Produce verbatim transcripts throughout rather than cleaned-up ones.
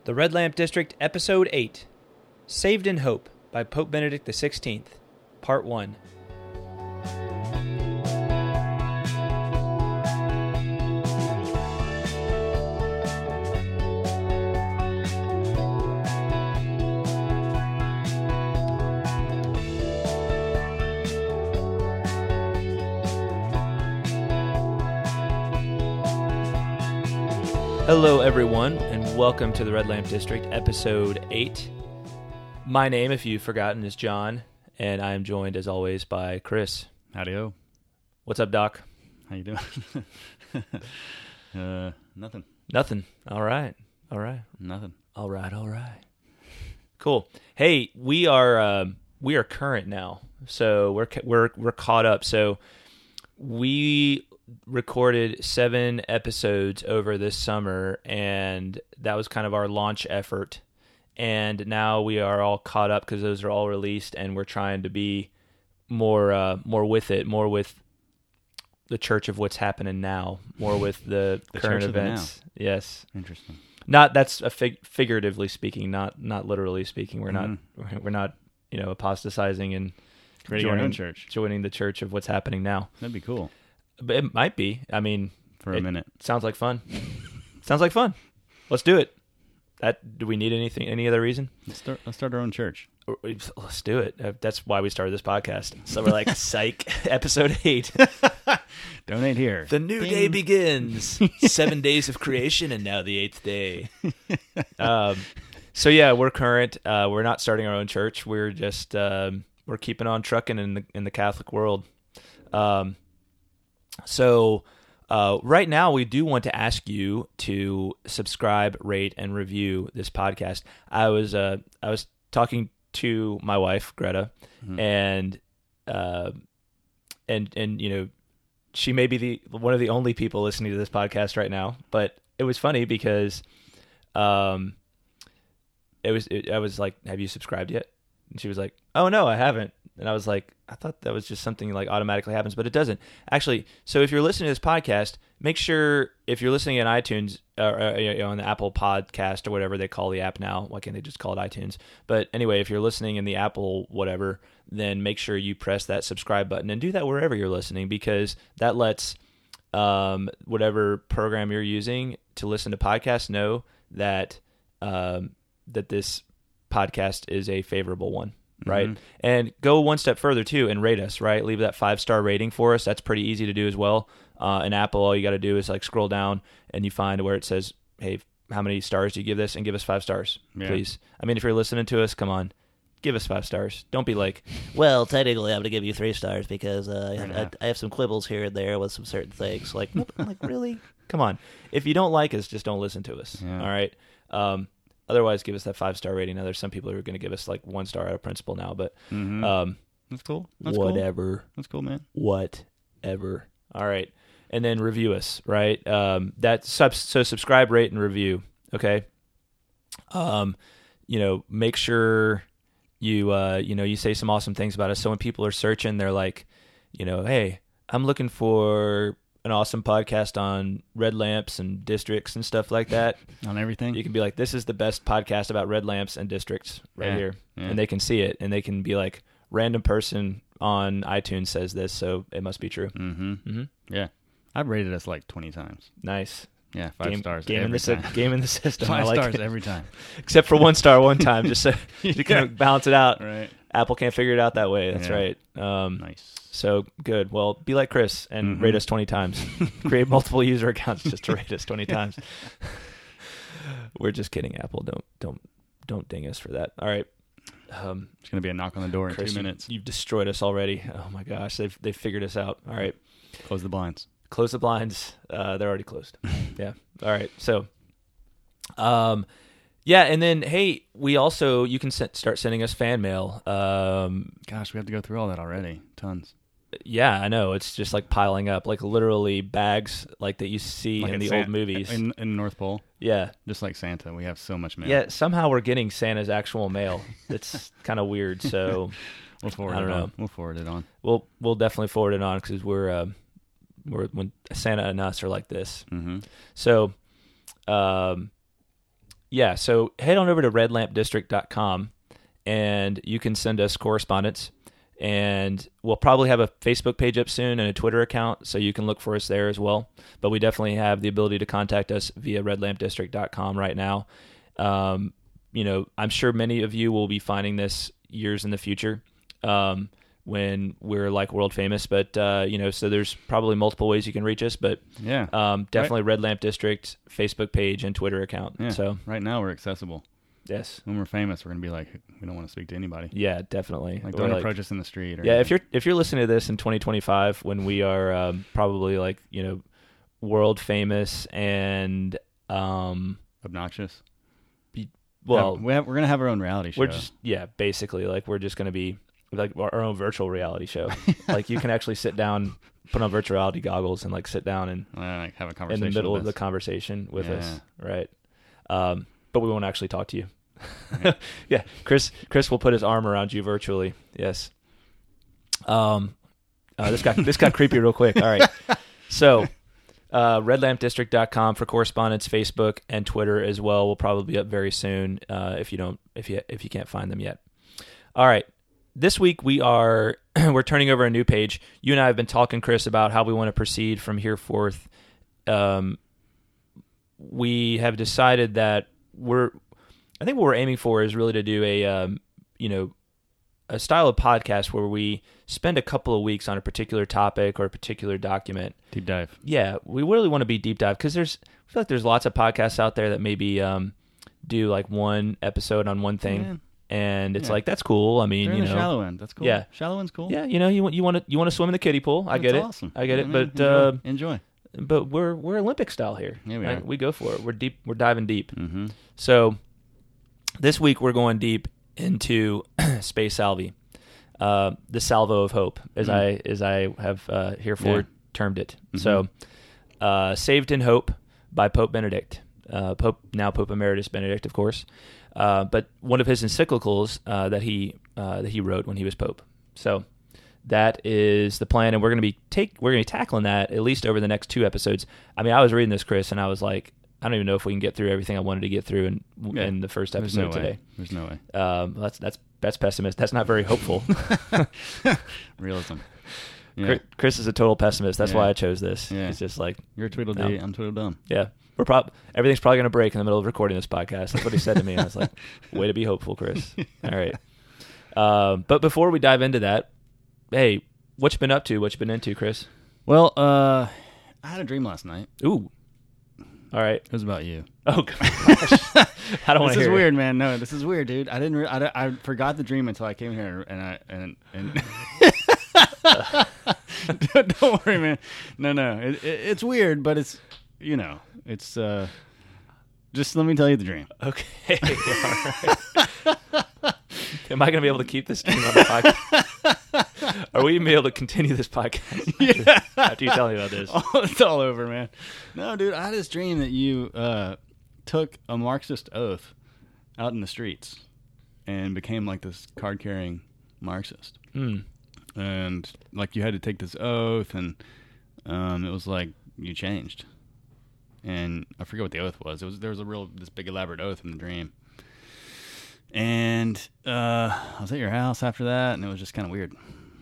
The Red Lamp District, Episode eight, Saved in Hope by Pope Benedict the sixteenth, Part one. Hello, everyone, and welcome to the Red Lamp District, Episode eight. My name, if you've forgotten, is John, and I am joined, as always, by Chris. Howdy-ho. What's up, Doc? How you doing? uh, nothing. Nothing. All right. All right. Nothing. All right. All right. Cool. Hey, we are um, we are current now, so we're we're we're caught up. So we recorded seven episodes over this summer, and that was kind of our launch effort. And now we are all caught up because those are all released, and we're trying to be more uh, more with it, more with the church of what's happening now, more with the, The current church of the events. Yes, Interesting. not that's a fig- figuratively speaking, not not literally speaking. We're Mhm. not we're not you know apostatizing and Creating our joining, own church. joining the church of what's happening now. That'd be cool But it might be. I mean, for a It- minute. sounds like fun. Sounds like fun. Let's do it. That do we need anything? Any other reason? Let's start, let's start our own church. Or- Let's do it. Uh, That's why we started this podcast. So we're like, psych, episode eight. Donate here. The new Ding. day begins. Seven days of creation, and now the eighth day. um, so yeah, we're current. Uh, we're not starting our own church. We're just um, we're keeping on trucking in the in the Catholic world. Um, so. Uh, right now, we do want to ask you to subscribe, rate, and review this podcast. I was uh, I was talking to my wife, Greta, Mhm. and uh, and and you know, she may be the one of the only people listening to this podcast right now. But it was funny because, um, it was it, I was like, "Have you subscribed yet?" And she was like, "Oh no, I haven't." And I was like, I thought that was just something like automatically happens, but it doesn't. Actually, so if you're listening to this podcast, make sure if you're listening on iTunes or uh, you know, on the Apple Podcast or whatever they call the app now, why can't they just call it iTunes? But anyway, if you're listening in the Apple whatever, then make sure you press that subscribe button and do that wherever you're listening, because that lets um, whatever program you're using to listen to podcasts know that um, that this podcast is a favorable one. Right. Mhm. And go one step further too and rate us, right? Leave that five star rating for us. That's pretty easy to do as well. Uh, in Apple, all you got to do is like scroll down and you find where it says, hey, how many stars do you give this? And give us five stars, Yeah. please. I mean, if you're listening to us, come on, give us five stars. Don't be like, well, technically I'm going to give you three stars because uh, I, Fair have, enough. I have some quibbles here and there with some certain things. Like, like really? Come on. If you don't like us, just don't listen to us. Yeah. All right. Um, Otherwise, give us that five-star rating. Now, there's some people who are going to give us like one star out of principle now, but Mhm. um, That's cool. That's Cool. whatever, That's cool, man. whatever. All right, and then review us, right? Um, that sub- so subscribe, rate, and review. Okay. Um, you know, make sure you uh, you know, you say some awesome things about us. So when people are searching, they're like, you know, hey, I'm looking for an awesome podcast on red lamps and districts and stuff like that. On everything? You can be like, this is the best podcast about red lamps and districts right Yeah, here. yeah. And they can see it, and they can be like, random person on iTunes says this, so it must be true. Mm-hmm. Mm-hmm. Yeah. I've rated us like twenty times. Nice. Yeah, five game, stars game every in the sy- time. game in the system. Five I like stars it. every time. Except for one star one time, just so you Yeah. can balance it out. Right. Apple can't figure it out that way. That's Yeah. right. Um, Nice. So good. Well, be like Chris and Mhm. rate us twenty times. Create multiple user accounts just to rate us twenty times. We're just kidding, Apple. Don't don't don't ding us for that. All right. Um, It's going to be a knock on the door in Chris, two you- minutes. You've destroyed us already. Oh my gosh, they've they've figured us out. All right, Close the blinds. close the blinds. Uh, they're already closed. Yeah. All right. So, um, yeah, and then hey, we also you can se- start sending us fan mail. Um, Gosh, we have to go through all that already. Tons. yeah, I know it's just like piling up, like literally bags like that you see Like in at the San- old movies. In, in North Pole. yeah. Just like Santa. We have so much mail. Yeah. Somehow we're getting Santa's actual mail. It's kind of weird. So. We'll forward I don't it on. know. We'll forward it on. We'll we'll definitely forward it on because we're uh, we're when Santa and us are like this. Mm-hmm. So, um, yeah, so head on over to red lamp district dot com and you can send us correspondence. And we'll probably have a Facebook page up soon and a Twitter account, so you can look for us there as well. But we definitely have the ability to contact us via red lamp district dot com right now. Um, you know, I'm sure many of you will be finding this years in the future um, when we're like world famous. But, uh, you know, so there's probably multiple ways you can reach us. But yeah, um, definitely right. Red Lamp District Facebook page and Twitter account. Yeah. So right now we're accessible. Yes. When we're famous, we're gonna be like, we don't want to speak to anybody. Yeah, definitely. Like, Or don't like, approach us in the street. Or yeah, anything. if you're if you're listening to this in twenty twenty-five, when we are um, probably like you know world famous and um, obnoxious. Well, have, we have, we're gonna have our own reality show. We're just yeah, basically like we're just gonna be like our own virtual reality show. Like you can actually sit down, put on virtual reality goggles, and like sit down and uh, like have a conversation in the middle with of us. the conversation with Yeah. us, right? Um, but we won't actually talk to you. Right. Yeah, Chris. Chris will put his arm around you virtually. Yes. Um, uh, this got this got creepy real quick. All right. So, uh, red lamp district dot com for correspondence, Facebook and Twitter as well will probably be up very soon. Uh, if you don't, if you if you can't find them yet. All right. This week we are we're turning over a new page. You and I have been talking, Chris, about how we want to proceed from here forth. Um, we have decided that we're. I think what we're aiming for is really to do a, um, you know, a style of podcast where we spend a couple of weeks on a particular topic or a particular document. Deep dive. Yeah, we really want to be deep dive because there's, I feel like there's lots of podcasts out there that maybe um, do like one episode on one thing, Yeah. and it's Yeah. like that's cool. I mean, They're you in know, the shallow end. That's cool. Yeah. Shallow end's cool. yeah, you know, you want you want to you want to swim in the kiddie pool. I That's get it. awesome. I get Yeah, it. man. But enjoy. uh, enjoy. but we're we're Olympic style here. Yeah, we right? are. We go for it. We're deep. We're diving deep. Mm-hmm. So this week we're going deep into Space Salvi, uh, the salvo of hope, as Mm. I as I have uh, herefore Yeah. termed it. Mhm. So, uh, Saved in Hope by Pope Benedict, uh, Pope now Pope Emeritus Benedict, of course, uh, but one of his encyclicals uh, that he uh, that he wrote when he was Pope. So that is the plan, and we're going to be take we're going to be tackling that at least over the next two episodes. I mean, I was reading this, Chris, and I was like, I don't even know if we can get through everything I wanted to get through in Yeah. in the first There's episode no today. way. There's no way. Um, that's that's that's pessimist. That's not very hopeful. Realism. Yeah. Chris- Chris is a total pessimist. That's Yeah. why I chose this. Yeah. It's just like, You're Tweedledee. No. I'm Tweedledum. yeah, we're prob everything's probably going to break in the middle of recording this podcast. That's what he said to me. And I was like, way to be hopeful, Chris. All right. Um, but before we dive into that, hey, what you been up to? What you been into, Chris? Well, uh, I had a dream last night. Ooh. All right. It was about you. Oh gosh. I don't want This to is hear weird, man. No, this is weird, dude. I didn't. Re- I, I forgot the dream until I came here, and I and and. don't, don't worry, man. No, no. It, it, it's weird, but it's you know, it's uh. Just let me tell you the dream. It. Okay. All right. Am I going to be able to keep this dream on the podcast? Are we going to be able to continue this podcast? Yeah. After you tell me about this. Oh, it's all over, man. No, dude, I had this dream that you uh, took a Marxist oath out in the streets and became like this card-carrying Marxist. Mm. And like you had to take this oath, and um, it was like you changed. And I forget what the oath was. It was there was a real this big elaborate oath in the dream. And uh, I was at your house after that, and it was just kind of weird.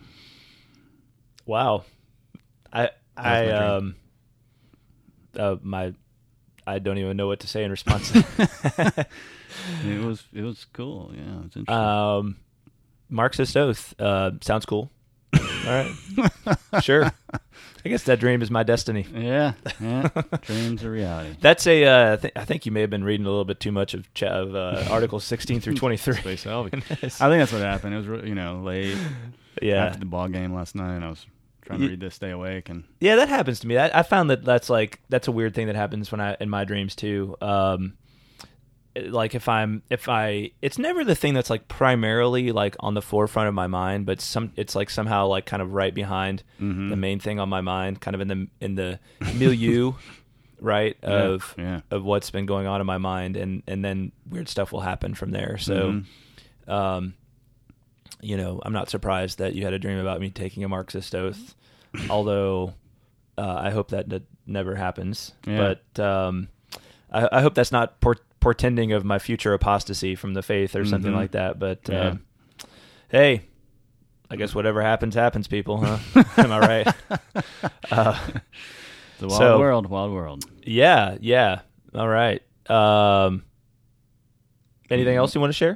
Wow. I my I dream. um uh, my I don't even know what to say in response to that. It was it was cool. Yeah, it was interesting. um Marxist oath. Uh sounds cool. All right. Sure. I guess that dream is my destiny. Yeah, yeah. Dreams are reality. That's a. Uh, I, th- I think you may have been reading a little bit too much of, ch- of uh, Articles sixteen through twenty-three. Space Salvi. I think that's what happened. It was, re- you know, late Yeah, after the ball game last night, and I was trying to Ye- read this, stay awake, and yeah, that happens to me. I, I found that that's like that's a weird thing that happens when I in my dreams too. Um, like if I'm if I, it's never the thing that's like primarily like on the forefront of my mind, but some it's like somehow like kind of right behind Mhm. the main thing on my mind, kind of in the in the milieu, right of yeah. of what's been going on in my mind, and and then weird stuff will happen from there. So, Mhm. um, you know, I'm not surprised that you had a dream about me taking a Marxist oath, although uh, I hope that n- never happens. Yeah. But um, I, I hope that's not por- portending of my future apostasy from the faith or something Mhm. like that. But Yeah. uh, hey, I guess whatever happens, happens, people, huh? Am I right? Uh, It's a wild so- world, wild world. yeah, yeah. All right. Um, anything Mhm. else you want to share?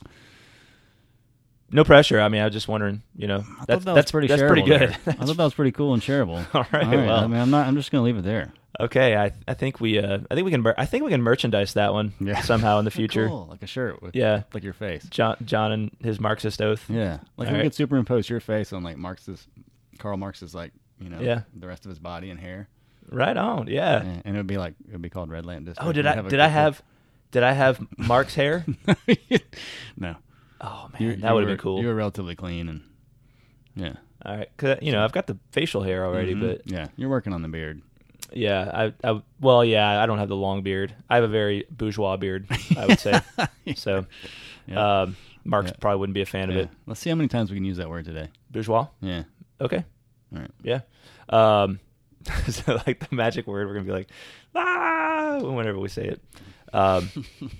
No pressure. I mean, I was just wondering. You know, I thought that's that was that's pretty that's shareable pretty good. there. I thought that was pretty cool and shareable. All right. All right, Well, I mean, I'm not. I'm just gonna leave it there. okay. I I think we uh I think we can mer- I think we can merchandise that one Yeah. somehow in the future. Cool, like a shirt with Yeah. like your face. John John and his Marxist oath. Yeah, like All we right. could superimpose your face on like Marx's, Karl Marx's, like you know, Yeah. the rest of his body and hair, Right on. Yeah. and, and it would be like it would be called Redland District. Oh, did We'd I have a did I picture- have did I have Mark's hair? no, Oh man, you, that would have were- been cool. You were relatively clean and yeah, All right, 'cause, you know, I've got the facial hair already, Mhm. but yeah, you're working on the beard. yeah, I, I well, yeah, I don't have the long beard. I have a very bourgeois beard, I would say. So, Yeah. um, Mark Yeah. probably wouldn't be a fan Yeah. of it. Let's see how many times we can use that word today. Bourgeois. Yeah, Okay. All right. Yeah. Um, so like the magic word, we're gonna be like, ah, whenever we say it. Um,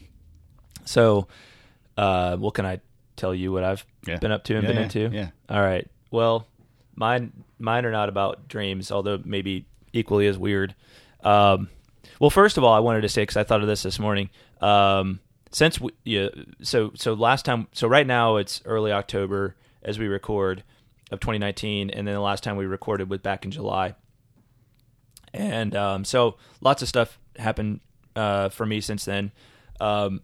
so, uh, what can I tell you? What I've yeah. been up to and Yeah, been yeah, into? Yeah, All right. Well, mine mine are not about dreams, although maybe equally as weird. Um, well, first of all, I wanted to say, because I thought of this this morning. Um, since we, yeah, so so last time, so right now it's early October as we record of twenty nineteen, and then the last time we recorded was back in July. And um, so lots of stuff happened uh, for me since then. Um,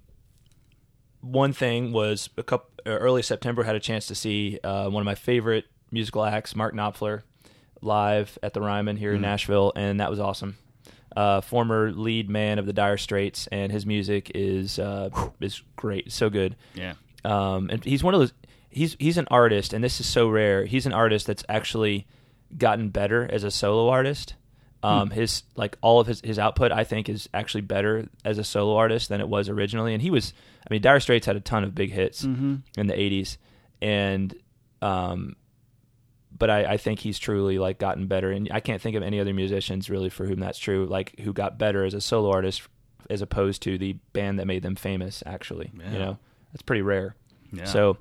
one thing was a couple early September, had a chance to see uh, one of my favorite musical acts, Mark Knopfler, live at the Ryman here in Mhm. Nashville, and that was awesome. Uh, former lead man of the Dire Straits, and his music is uh, is great, so good. yeah. Um, and he's one of those. He's he's an artist, and this is so rare. He's an artist that's actually gotten better as a solo artist. Um, his like all of his, his output, I think, is actually better as a solo artist than it was originally. And he was, I mean, Dire Straits had a ton of big hits Mm-hmm. in the eighties, and um, but I, I think he's truly like gotten better. And I can't think of any other musicians really for whom that's true, like who got better as a solo artist as opposed to the band that made them famous. Actually, Yeah. you know, that's pretty rare. Yeah. So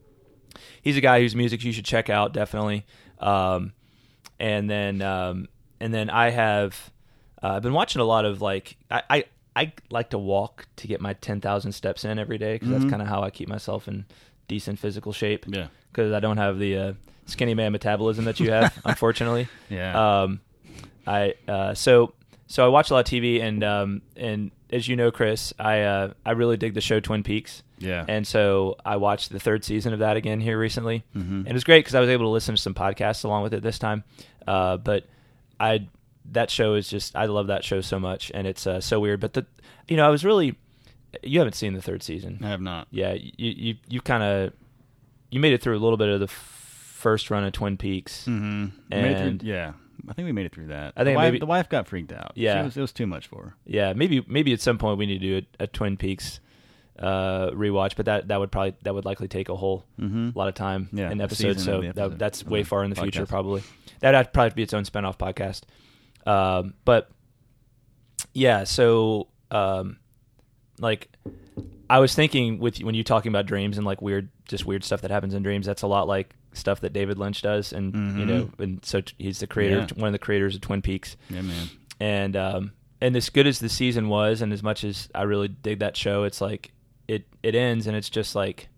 he's a guy whose music you should check out, definitely. Um, and then um, and then I have uh, I've been watching a lot of like I, I, I like to walk to get my ten thousand steps in every day because Mhm. that's kind of how I keep myself in decent physical shape yeah, because I don't have the uh, skinny man metabolism that you have, unfortunately. yeah. Um, I uh, so so I watch a lot of T V and um, and as you know, Chris, I uh, I really dig the show Twin Peaks. yeah. And so I watched the third season of that again here recently, mm-hmm. and it was great because I was able to listen to some podcasts along with it this time. Uh, but I that show is just I love that show so much, and it's uh, so weird. But the you know I was really you haven't seen the third season, I have not. yeah? You you you kind of you made it through a little bit of the f- first run of Twin Peaks. Mm-hmm. Made it And- through, yeah, I think we made it through that. I think the wife, maybe- the wife got freaked out. Yeah. She was, it was too much for her. Yeah, maybe maybe at some point we need to do a, a Twin Peaks uh, rewatch, but that, that would probably that would likely take a whole Mm-hmm. lot of time Yeah, in a episodes, season of so the that, episode- that's of way the far in the future podcast. probably. That'd probably be its own spinoff podcast. Um, but yeah, so um, like I was thinking with when you talking about dreams and like weird, just weird stuff that happens in dreams, that's a lot like stuff that David Lynch does, and you Mhm. know, and so t- he's the creator, Yeah. of, one of the creators of Twin Peaks. Yeah, man. And um, and as good as the season was, and as much as I really dig that show, it's like it it ends, and it's just like,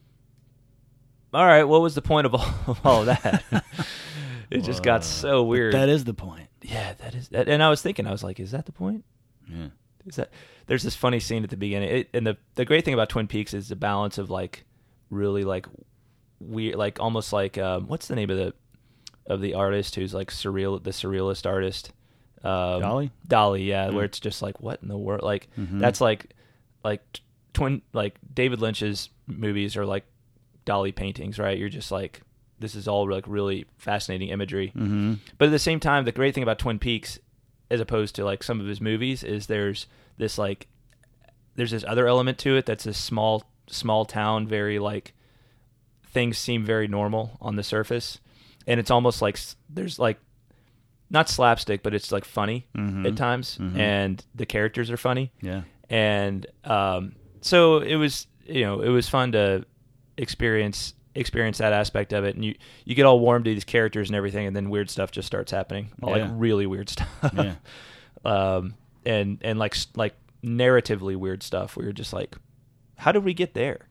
all right, what was the point of all of, all of that? It just got Whoa. so But weird. that is the point. yeah, that is. And I was thinking, I was like, is that the point? Yeah. Is that there's this funny scene at the beginning, it, and the the great thing about Twin Peaks is the balance of like really like weird, like almost like um, what's the name of the of the artist who's like surreal, the surrealist artist. Um, Dolly? Dolly, yeah, Mm. where it's just like, what in the world? Like, Mhm. that's like, like t- twin, like David Lynch's movies are like Dolly paintings, right? You're just like, this is all like really fascinating imagery. Mm-hmm. But at the same time, the great thing about Twin Peaks, as opposed to like some of his movies, is there's this like, there's this other element to it that's this small, small town, very like, things seem very normal on the surface. And it's almost like s- there's like, not slapstick, but it's like funny Mhm. at times, Mhm. and the characters are funny. Yeah. and um, so it was you know it was fun to experience experience that aspect of it, and you you get all warm to these characters and everything, and then weird stuff just starts happening, all Yeah. like really weird stuff, Yeah. um, and and like like narratively weird stuff. Where you're just like, how did we get there?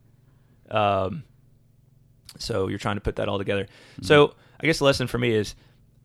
Um, so you're trying to put that all together. Mm-hmm. So I guess the lesson for me is,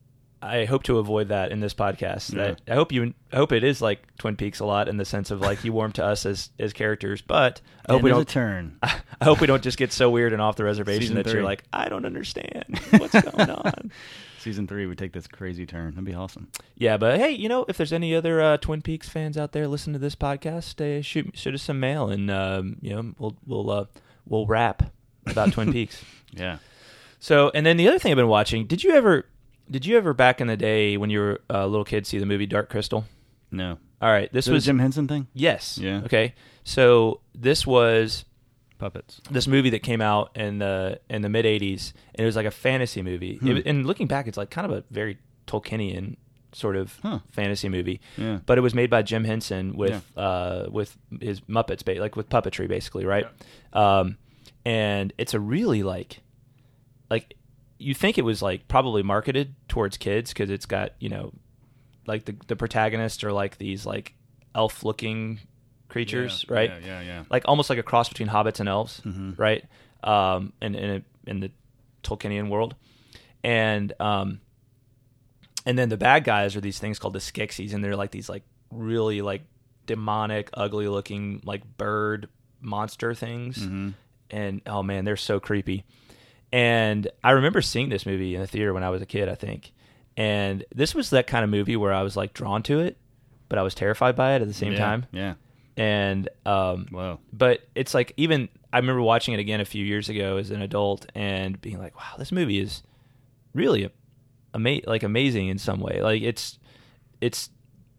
I hope to avoid that in this podcast. Yeah. That I hope you, I hope it is like Twin Peaks a lot in the sense of like you warm to us as as characters, but I hope And we there's don't a turn. I hope we don't just get so weird and off the reservation Season that three. you're like, I don't understand what's going on. Season three, we take this crazy turn. That'd be awesome. Yeah, but hey, you know, if there's any other uh, Twin Peaks fans out there listening to this podcast, uh, shoot shoot us some mail, and um, you know, we'll we'll uh, we'll rap about Twin Peaks. Yeah. So, and then the other thing I've been watching, did you ever, did you ever back in the day when you were a little kid see the movie Dark Crystal? No. All right, this Is it was a Jim Henson thing? Yes. Yeah. Okay. So this was Puppets. this movie that came out in the in the mid eighties, and it was like a fantasy movie. Hmm. It, and looking back, it's like kind of a very Tolkienian sort of Huh. fantasy movie. Yeah. But it was made by Jim Henson with uh, with his Muppets, ba- like with puppetry, basically, right? Um, and it's a really like, like you think it was like probably marketed towards kids because it's got, you know, like the the protagonists are like these like elf looking creatures, Yeah, right? Yeah, yeah, yeah. Like almost like a cross between hobbits and elves, Mhm. right? Um, in in, a, in the Tolkienian world, and um, and then the bad guys are these things called the Skeksis, and they're like these like really like demonic, ugly looking like bird monster things, Mhm. and oh man, they're so creepy. And I remember seeing this movie in the theater when I was a kid, I think, and this was that kind of movie where I was like drawn to it, but I was terrified by it at the same Yeah, time. Yeah. And um, Wow. but it's like even I remember watching it again a few years ago as an adult and being like, wow, this movie is really ama- like amazing in some way. Like it's it's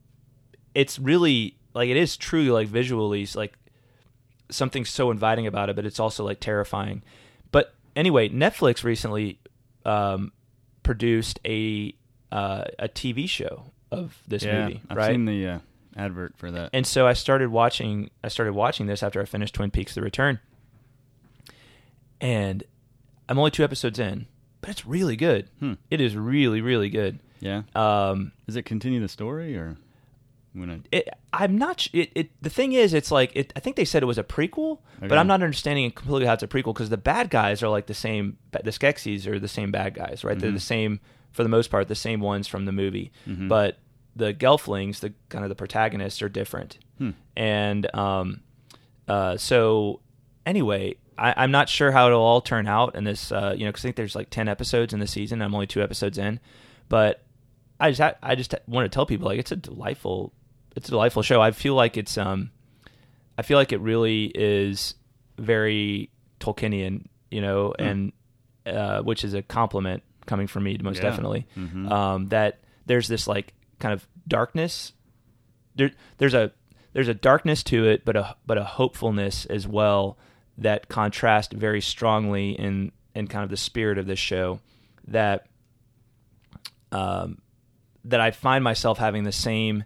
it's really like it is truly like visually like something so inviting about it, but it's also like terrifying. But anyway, Netflix recently um, produced a uh, a T V show of this yeah, movie, I've right? seen the uh, advert for that. And so I started watching. I started watching this after I finished Twin Peaks: The Return, and I'm only two episodes in, but it's really good. Hmm. It is really, really good. Yeah. Um, Does it continue the story or when it? it, I'm not. sh- It, it. The thing is, it's like it. I think they said it was a prequel, but Okay. I'm not understanding completely how it's a prequel because the bad guys are like the same. The Skeksis are the same bad guys, right? They're Mhm. the same for the most part, the same ones from the movie, Mhm. but the Gelflings, the kind of the protagonists, are different. Hmm. And um, uh, so anyway, I, I'm not sure how it'll all turn out in this. Uh, you know, because I think there's like ten episodes in the season. I'm only two episodes in, but I just ha- I just want to tell people like it's a delightful it's a delightful show. I feel like it's um I feel like it really is very Tolkienian, you know, Hmm. and uh, which is a compliment coming from me most Yeah. definitely. Mhm. Um, that there's this like kind of darkness. There there's a there's a darkness to it, but a but a hopefulness as well that contrast very strongly in in kind of the spirit of this show that um that I find myself having the same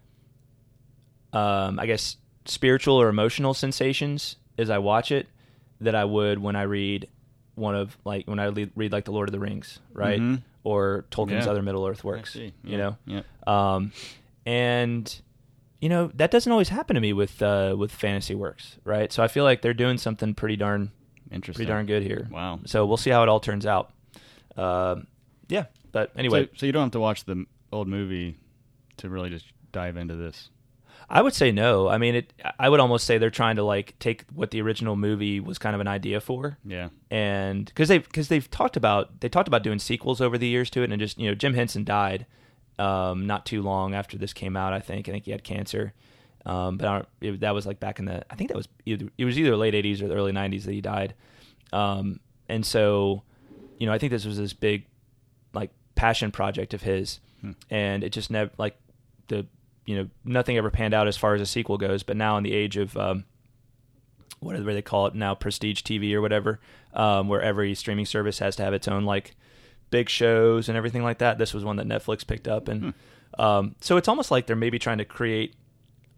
um I guess spiritual or emotional sensations as I watch it that I would when I read one of like when I read, read like the Lord of the Rings, right? Mhm. Or Tolkien's Yeah. other Middle Earth works, I see. you Yeah. know. Yeah. Um, and you know that doesn't always happen to me with uh, with fantasy works, right? So I feel like they're doing something pretty darn Interesting. pretty darn good here. Wow. So we'll see how it all turns out. Um, yeah, but anyway, So, so you don't have to watch the old movie to really just dive into this. I would say no. I mean, it. I would almost say they're trying to like take what the original movie was kind of an idea for, Yeah. and because they've because they've talked about they talked about doing sequels over the years to it, and just you know Jim Henson died um, not too long after this came out. I think I think he had cancer, um, but I don't, it, that was like back in the I think that was either it was either late eighties or the early nineties that he died, um, and so you know I think this was this big like passion project of his, Hmm. and it just never like the you know nothing ever panned out as far as a sequel goes. But now in the age of um, whatever they call it now, prestige T V or whatever, um, where every streaming service has to have its own like big shows and everything like that. This was one that Netflix picked up, and Hmm. um, so it's almost like they're maybe trying to create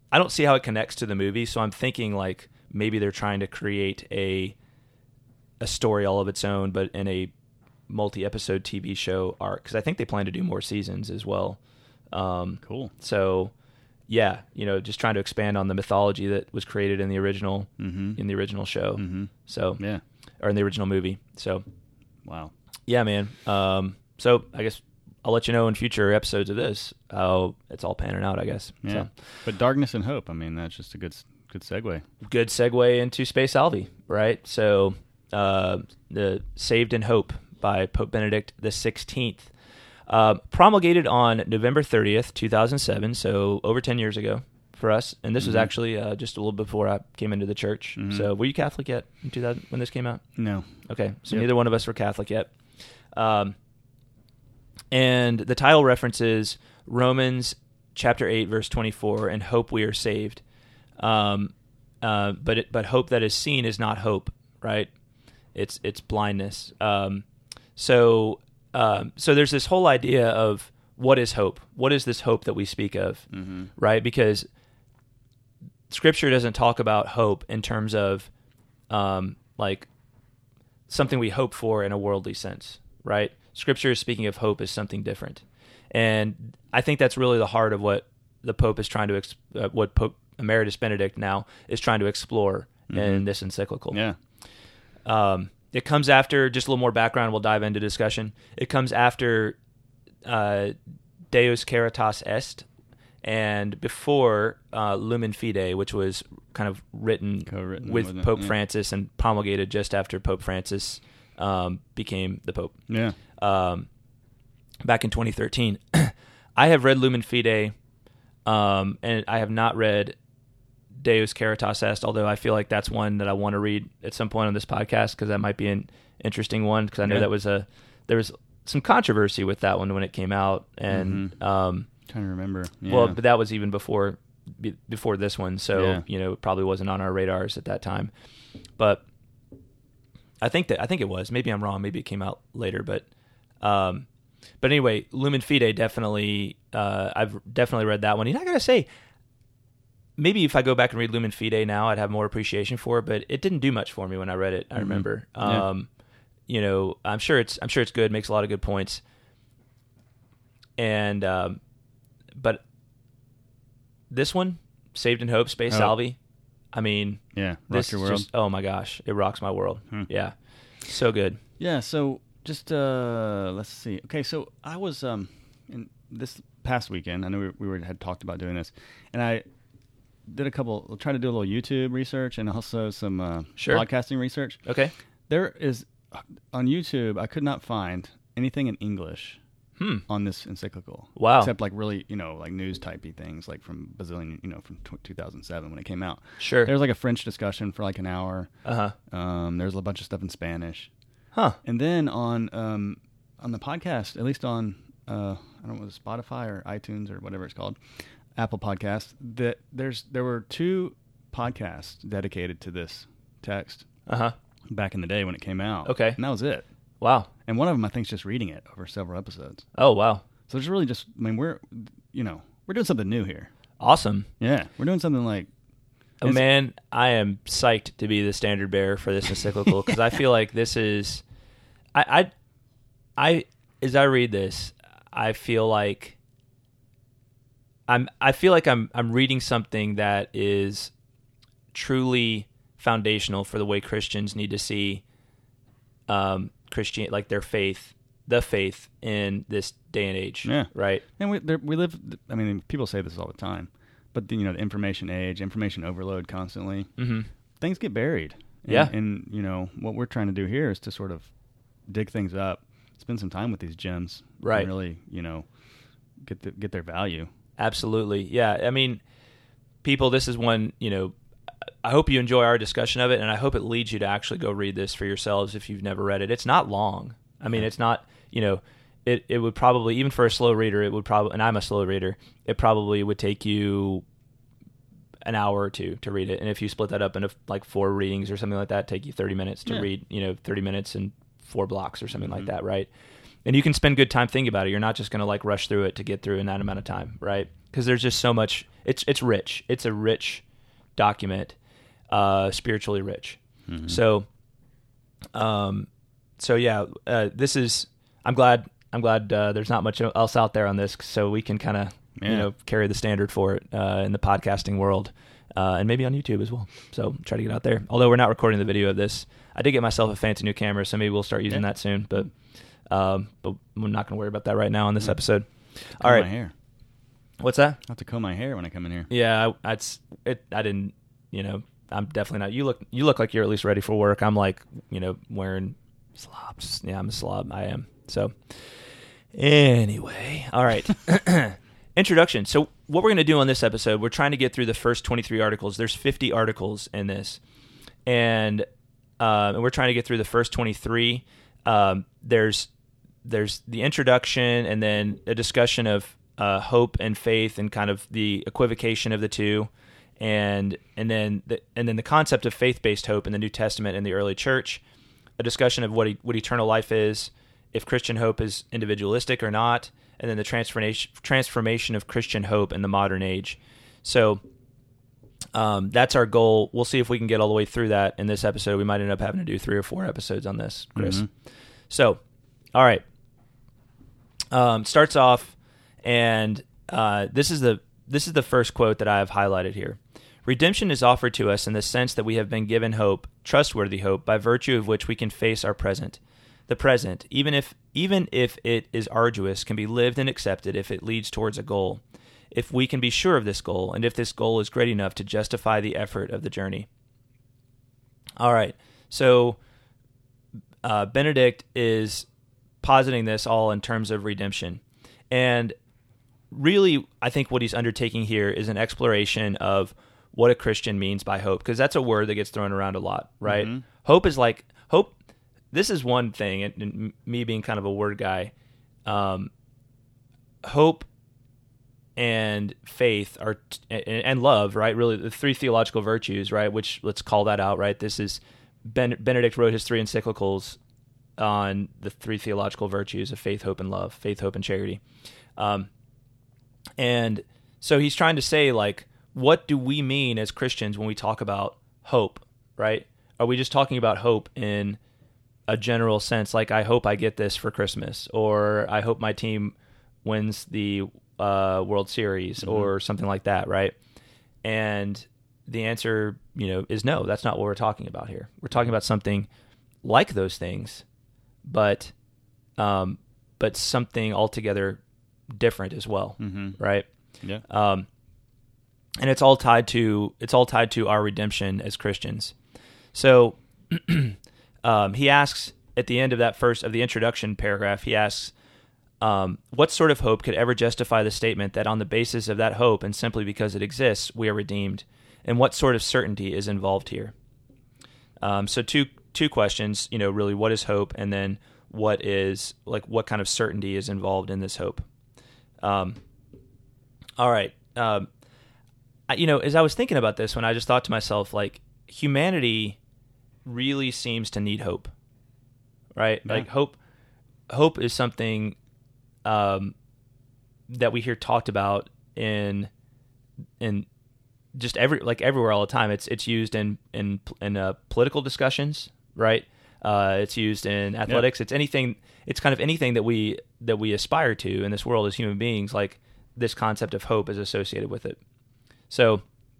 I don't see how it connects to the movie. So I'm thinking like maybe they're trying to create a a story all of its own, but in a multi-episode T V show arc, because I think they plan to do more seasons as well. Um, cool. So, yeah, you know, just trying to expand on the mythology that was created in the original mm-hmm. in the original show. Mm-hmm. So, yeah, or in the original movie. So, wow. Yeah, man. Um, so I guess I'll let you know in future episodes of this how it's all panning out, I guess. Yeah. So, but Darkness and Hope, I mean, that's just a good good segue. Good segue into Spe Salvi, right? So, uh, the Saved in Hope by Pope Benedict the sixteenth. Uh, promulgated on November thirtieth, two thousand seven, so over ten years ago for us. And this mm-hmm. was actually uh, just a little before I came into the church. Mm-hmm. So were you Catholic yet in two thousand when this came out? No. Okay, so yep. neither one of us were Catholic yet. Um, and the title references Romans chapter eight, verse twenty-four, and hope we are saved. Um, uh, but it, but hope that is seen is not hope, right? It's it's blindness. Um, so um, so there's this whole idea of what is hope? What is this hope that we speak of, mm-hmm. right? Because Scripture doesn't talk about hope in terms of um, like something we hope for in a worldly sense, right? Scripture is speaking of hope as something different, and I think that's really the heart of what the Pope is trying to ex- uh, what Pope Emeritus Benedict now is trying to explore mm-hmm. in this encyclical. Yeah. Um, it comes after, just a little more background, we'll dive into discussion. It comes after uh, Deus Caritas Est and before uh, Lumen Fide, which was kind of written Co-written, with Pope yeah. Francis and promulgated just after Pope Francis um, became the Pope. Yeah. Um, back in twenty thirteen. I have read Lumen Fide, um, and I have not read Deus Caritas Est, although I feel like that's one that I want to read at some point on this podcast because that might be an interesting one because I know yeah. that was a there was some controversy with that one when it came out, and mm-hmm. um, trying to remember. Yeah. Well, but that was even before be, before this one, so yeah. you know it probably wasn't on our radars at that time. But I think that I think it was. Maybe I'm wrong. Maybe it came out later, but um, but anyway, Lumen Fide definitely. Uh, I've definitely read that one. And I gotta say, maybe if I go back and read Lumen Fide now, I'd have more appreciation for it. But it didn't do much for me when I read it. I mm-hmm. remember. Yeah. Um, you know, I'm sure it's I'm sure it's good. Makes a lot of good points. And um, but this one, Saved in Hope, Spe oh. Salvi. I mean, yeah, this your world. Just, oh my gosh, it rocks my world. Hmm. Yeah, so good. Yeah. So just uh, let's see. Okay, so I was um, in this past weekend. I know we, we were, had talked about doing this, and I did a couple. Tried to do a little YouTube research and also some uh, sure. podcasting research. Okay. There is on YouTube. I could not find anything in English. Hmm. On this encyclical. Wow. Except like really, you know, like news typey things like from Bazillion, you know, from t- two thousand seven when it came out. Sure. There was like a French discussion for like an hour. Uh-huh. Um, there's a bunch of stuff in Spanish. Huh. And then on um, on the podcast, at least on, uh, I don't know, Spotify or iTunes or whatever it's called, Apple Podcasts, that there's there were two podcasts dedicated to this text uh-huh. back in the day when it came out. Okay. And that was it. Wow. And one of them, I think, is just reading it over several episodes. Oh, wow. So it's really just, I mean, we're, you know, we're doing something new here. Awesome. Yeah. We're doing something like. Oh, man, I am psyched to be the standard bearer for this encyclical because I feel like this is, I, I, I, as I read this, I feel like I'm, I feel like I'm, I'm reading something that is truly foundational for the way Christians need to see, um, Christian, like their faith, the faith in this day and age. Yeah. Right. And we there, we live. I mean, people say this all the time, but the, you know, the information age, information overload, constantly, mm-hmm. things get buried. And, yeah. And you know what we're trying to do here is to sort of dig things up, spend some time with these gems, right? And really, you know, get the, get their value. Absolutely. Yeah. I mean, people, this is one. You know, I hope you enjoy our discussion of it, and I hope it leads you to actually go read this for yourselves if you've never read it. It's not long. I mean, it's not, you know, it, it would probably, even for a slow reader, it would probably, and I'm a slow reader, it probably would take you an hour or two to read it. And if you split that up into like four readings or something like that, take you thirty minutes to yeah. read, you know, thirty minutes and four blocks or something mm-hmm. like that, right? And you can spend good time thinking about it. You're not just going to like rush through it to get through in that amount of time, right? Because there's just so much it's it's rich. It's a rich document, uh, spiritually rich. Mm-hmm. So, um, so yeah, uh, this is. I'm glad. I'm glad uh, there's not much else out there on this, so we can kind of yeah. you know carry the standard for it uh, in the podcasting world, uh, and maybe on YouTube as well. So try to get out there. Although we're not recording the video of this, I did get myself a fancy new camera, so maybe we'll start using yeah. that soon. But um, but I'm not going to worry about that right now on this yeah. episode. Comb All right. My hair. What's that? I have to comb my hair when I come in here. Yeah, I, it's it. I didn't. You know, I'm definitely not. You look. You look like you're at least ready for work. I'm like, you know, wearing slobs. Yeah, I'm a slob. I am. So. Anyway, all right. Introduction. So what we're going to do on this episode, we're trying to get through the first twenty-three articles. There's fifty articles in this, and uh, and we're trying to get through the first twenty-three. Um, there's there's the introduction, and then a discussion of uh, hope and faith, and kind of the equivocation of the two, and and then the, and then the concept of faith-based hope in the New Testament and the early church. A discussion of what e- what eternal life is, if Christian hope is individualistic or not, and then the transformation transformation of Christian hope in the modern age. So um, that's our goal. We'll see if we can get all the way through that in this episode. We might end up having to do three or four episodes on this, Chris. Mm-hmm. So, all right. Um, starts off, and uh, this is the this is the first quote that I have highlighted here. Redemption is offered to us in the sense that we have been given hope, trustworthy hope, by virtue of which we can face our present. The present, even if even if it is arduous, can be lived and accepted if it leads towards a goal, if we can be sure of this goal, and if this goal is great enough to justify the effort of the journey. All right, so uh, Benedict is positing this all in terms of redemption. And really, I think what he's undertaking here is an exploration of what a Christian means by hope, because that's a word that gets thrown around a lot, right? Mm-hmm. Hope is like, hope... This is one thing, and, and me being kind of a word guy, um, hope and faith are t- and, and love, right? Really, the three theological virtues, right? Which let's call that out, right? This is ben, Benedict wrote his three encyclicals on the three theological virtues of faith, hope, and love. Faith, hope, and charity. Um, and so he's trying to say, like, what do we mean as Christians when we talk about hope, right? Are we just talking about hope in a general sense, like I hope I get this for Christmas, or I hope my team wins the uh, World Series, mm-hmm. or something like that, right? And the answer, you know, is no. That's not what we're talking about here. We're talking about something like those things, but um, but something altogether different as well, mm-hmm. right? Yeah. Um, and it's all tied to it's all tied to our redemption as Christians. So. Um, he asks at the end of that first of the introduction paragraph, he asks, um, what sort of hope could ever justify the statement that on the basis of that hope and simply because it exists, we are redeemed? And what sort of certainty is involved here? Um, so two two questions, you know, really, what is hope? And then what is, like, what kind of certainty is involved in this hope? Um, all right. Um, I, you know, as I was thinking about this, when I just thought to myself, like, humanity really seems to need hope, right? Yeah. Like hope, hope is something um, that we hear talked about in in just every like everywhere all the time. It's it's used in in in uh, political discussions, right? Uh, it's used in athletics. Yeah. It's anything. It's kind of anything that we that we aspire to in this world as human beings. Like this concept of hope is associated with it. So,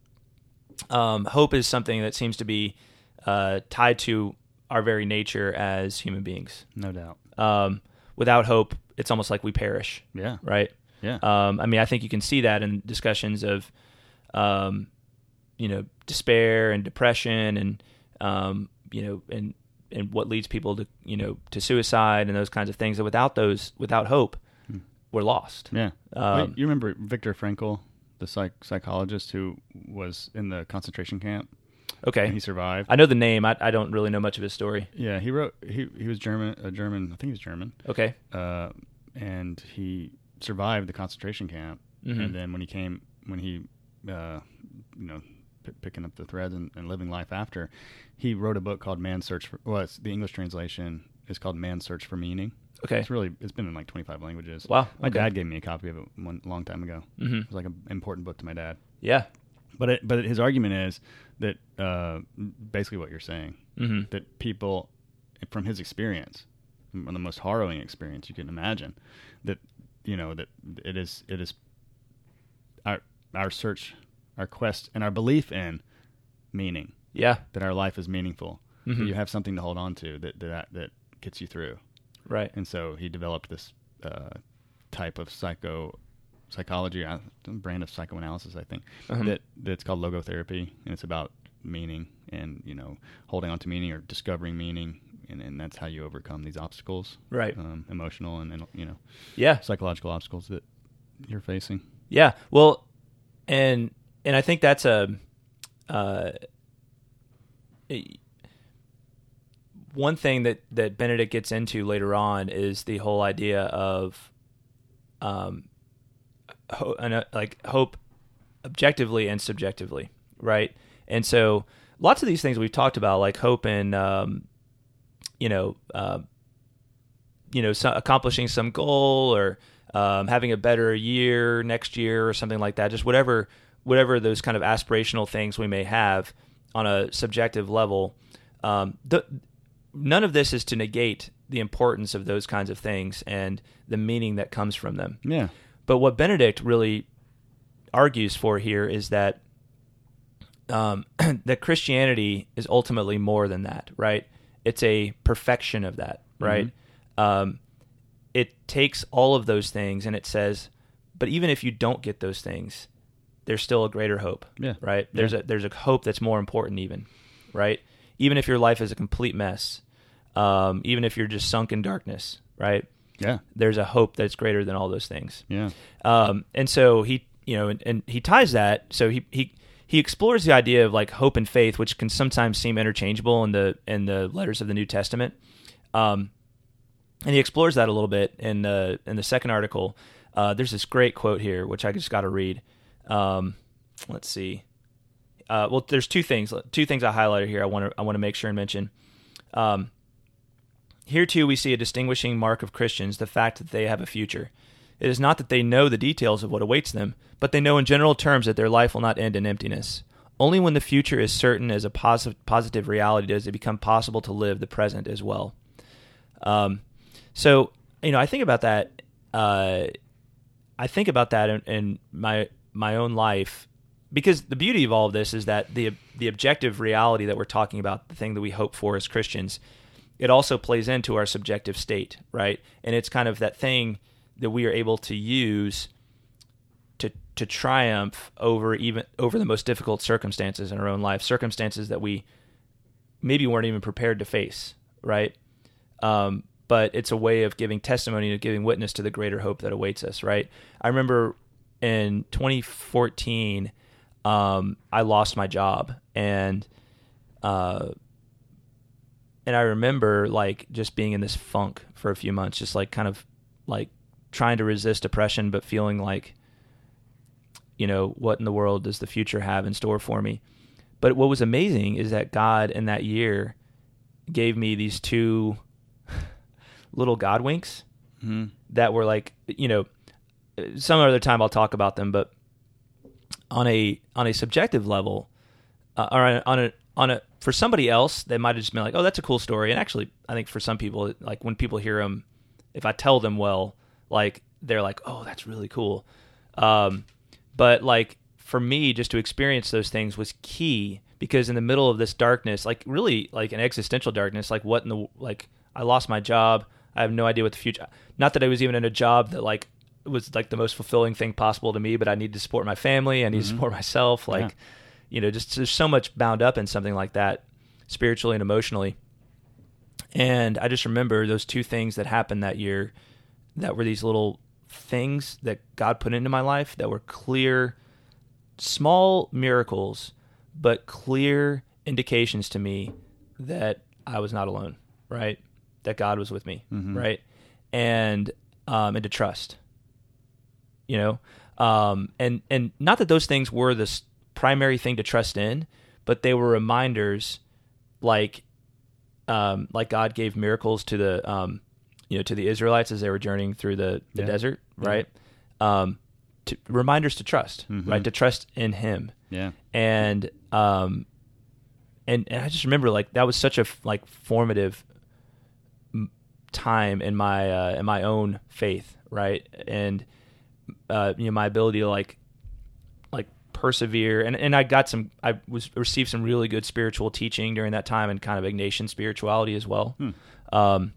um, hope is something that seems to be Uh, tied to our very nature as human beings. No doubt. Um, without hope, it's almost like we perish. Yeah. Right? Yeah. Um, I mean, I think you can see that in discussions of, um, you know, despair and depression and, um, you know, and, and what leads people to, you know, to suicide and those kinds of things. And without those, without hope, hmm. we're lost. Yeah. Um, Wait, you remember Viktor Frankl, the psych- psychologist who was in the concentration camp? Okay, and he survived. I know the name. I, I don't really know much of his story. Yeah, he wrote. He he was German. A German. I think he was German. Okay. Uh, and he survived the concentration camp. Mm-hmm. And then when he came, when he, uh, you know, p- picking up the threads and, and living life after, he wrote a book called Man's Search for. Well, it's, the English translation is called Man's Search for Meaning. Okay. It's really. It's been in like twenty-five languages. Wow. My okay. dad gave me a copy of it one long time ago. Mm-hmm. It was like an important book to my dad. Yeah. But it, but his argument is that uh, basically what you're saying, Mm-hmm. that people, from his experience, from the most harrowing experience you can imagine, that you know that it is it is our our search, our quest, and our belief in meaning. Yeah. That our life is meaningful. Mm-hmm. That you have something to hold on to that that that gets you through. Right. And so he developed this uh, type of psycho psychology, uh, brand of psychoanalysis, I think, Uh-huh. that that's called logotherapy, and it's about meaning and you know holding on to meaning or discovering meaning, and, and that's how you overcome these obstacles, Right. Um, emotional and, and you know Yeah. psychological obstacles that you're facing. Yeah. Well, and and I think that's a uh, a- one thing that, that Benedict gets into later on is the whole idea of um, ho- and, uh, like hope objectively and subjectively, right? And so lots of these things we've talked about, like hope and um, you know, uh, you know, so accomplishing some goal or um, having a better year next year or something like that. Just whatever, whatever those kind of aspirational things we may have on a subjective level. Um, the, none of this is to negate the importance of those kinds of things and the meaning that comes from them. Yeah. But what Benedict really argues for here is that um, that Christianity is ultimately more than that, right? It's a perfection of that, right? Mm-hmm. Um, it takes all of those things and it says, but even if you don't get those things, there's still a greater hope, yeah. right? There's yeah. a there's a hope that's more important even, right? Even if your life is a complete mess, um, even if you're just sunk in darkness, right? Yeah. There's a hope that's greater than all those things. Yeah. Um, and so he, you know, and, and he ties that. So he, he, he explores the idea of like hope and faith, which can sometimes seem interchangeable in the, in the letters of the New Testament. Um, and he explores that a little bit in the, in the second article. Uh, there's this great quote here, which I just got to read. Um, let's see. Uh, well, there's two things, two things I highlighted here. I want to, I want to make sure and mention, um, here, too, we see a distinguishing mark of Christians, the fact that they have a future. It is not that they know the details of what awaits them, but they know in general terms that their life will not end in emptiness. Only when the future is certain as a positive, positive reality does it become possible to live the present as well. Um, so, you know, I think about that. Uh, I think about that in, in my my own life, because the beauty of all of this is that the the objective reality that we're talking about, the thing that we hope for as Christians, it also plays into our subjective state, right? And it's kind of that thing that we are able to use to to triumph over even over the most difficult circumstances in our own life, circumstances that we maybe weren't even prepared to face, right? Um, but it's a way of giving testimony and giving witness to the greater hope that awaits us, right? I remember in twenty fourteen, um, I lost my job, and uh, and I remember like just being in this funk for a few months, just like kind of like trying to resist depression, but feeling like, you know, what in the world does the future have in store for me? But what was amazing is that God in that year gave me these two little God winks mm-hmm. that were like, you know, some other time I'll talk about them, but on a on a subjective level, uh, or on a, on a on a for somebody else, they might have just been like, "Oh, that's a cool story." And actually, I think for some people, like when people hear them, if I tell them well, like they're like, "Oh, that's really cool." Um, but like for me, just to experience those things was key, because in the middle of this darkness, like really like an existential darkness, like what in the like I lost my job. I have no idea what the future. Not that I was even in a job that like was like the most fulfilling thing possible to me, but I need to support my family. I need mm-hmm. to support myself. Like, yeah. you know, just there's so much bound up in something like that, spiritually and emotionally. And I just remember those two things that happened that year that were these little things that God put into my life that were clear, small miracles, but clear indications to me that I was not alone, right? That God was with me, mm-hmm. right? And um, and to trust, you know, um, and and not that those things were the primary thing to trust in, but they were reminders, like um, like God gave miracles to the um, you know to the Israelites as they were journeying through the, the yeah. desert, right? Yeah. Um, to, reminders to trust, Mm-hmm. right? To trust in Him. Yeah. And um, and and I just remember like that was such a like formative time in my uh, in my own faith, right? And uh, you know, my ability to like like persevere, and and I got some, I was received some really good spiritual teaching during that time, and kind of Ignatian spirituality as well. Hmm. Um,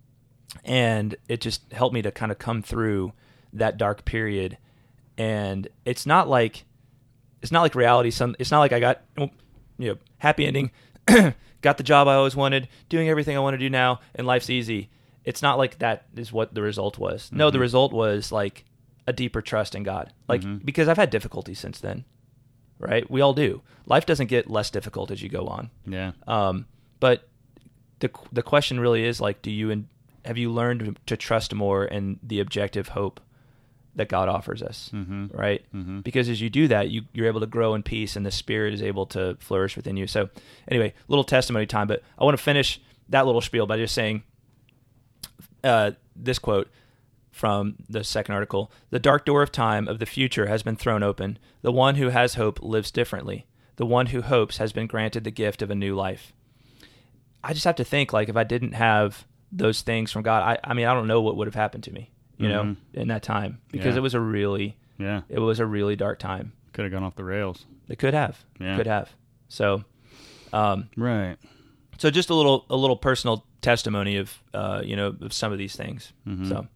and it just helped me to kind of come through that dark period. And it's not like it's not like reality. Some it's not like I got you know happy ending, got the job I always wanted, doing everything I want to do now, and life's easy. It's not like that is what the result was. No, Mm-hmm. the result was like a deeper trust in God. Like Mm-hmm. because I've had difficulty since then, right? We all do. Life doesn't get less difficult as you go on. Yeah. Um, but the the question really is like, do you in, have you learned to trust more in the objective hope that God offers us, Mm-hmm. right? Mm-hmm. Because as you do that, you, you're able to grow in peace, and the Spirit is able to flourish within you. So anyway, little testimony time, but I want to finish that little spiel by just saying uh, this quote from the second article: "The dark door of time of the future has been thrown open. The one who has hope lives differently. The one who hopes has been granted the gift of a new life." I just have to think, like, if I didn't have those things from God, I, I mean, I don't know what would have happened to me, you know, Mhm. in that time, because Yeah. it was a really, Yeah. it was a really dark time. Could have gone off the rails. It could have, Yeah. could have. So, um, Right. so just a little, a little personal testimony of, uh, you know, of some of these things. Mhm. So,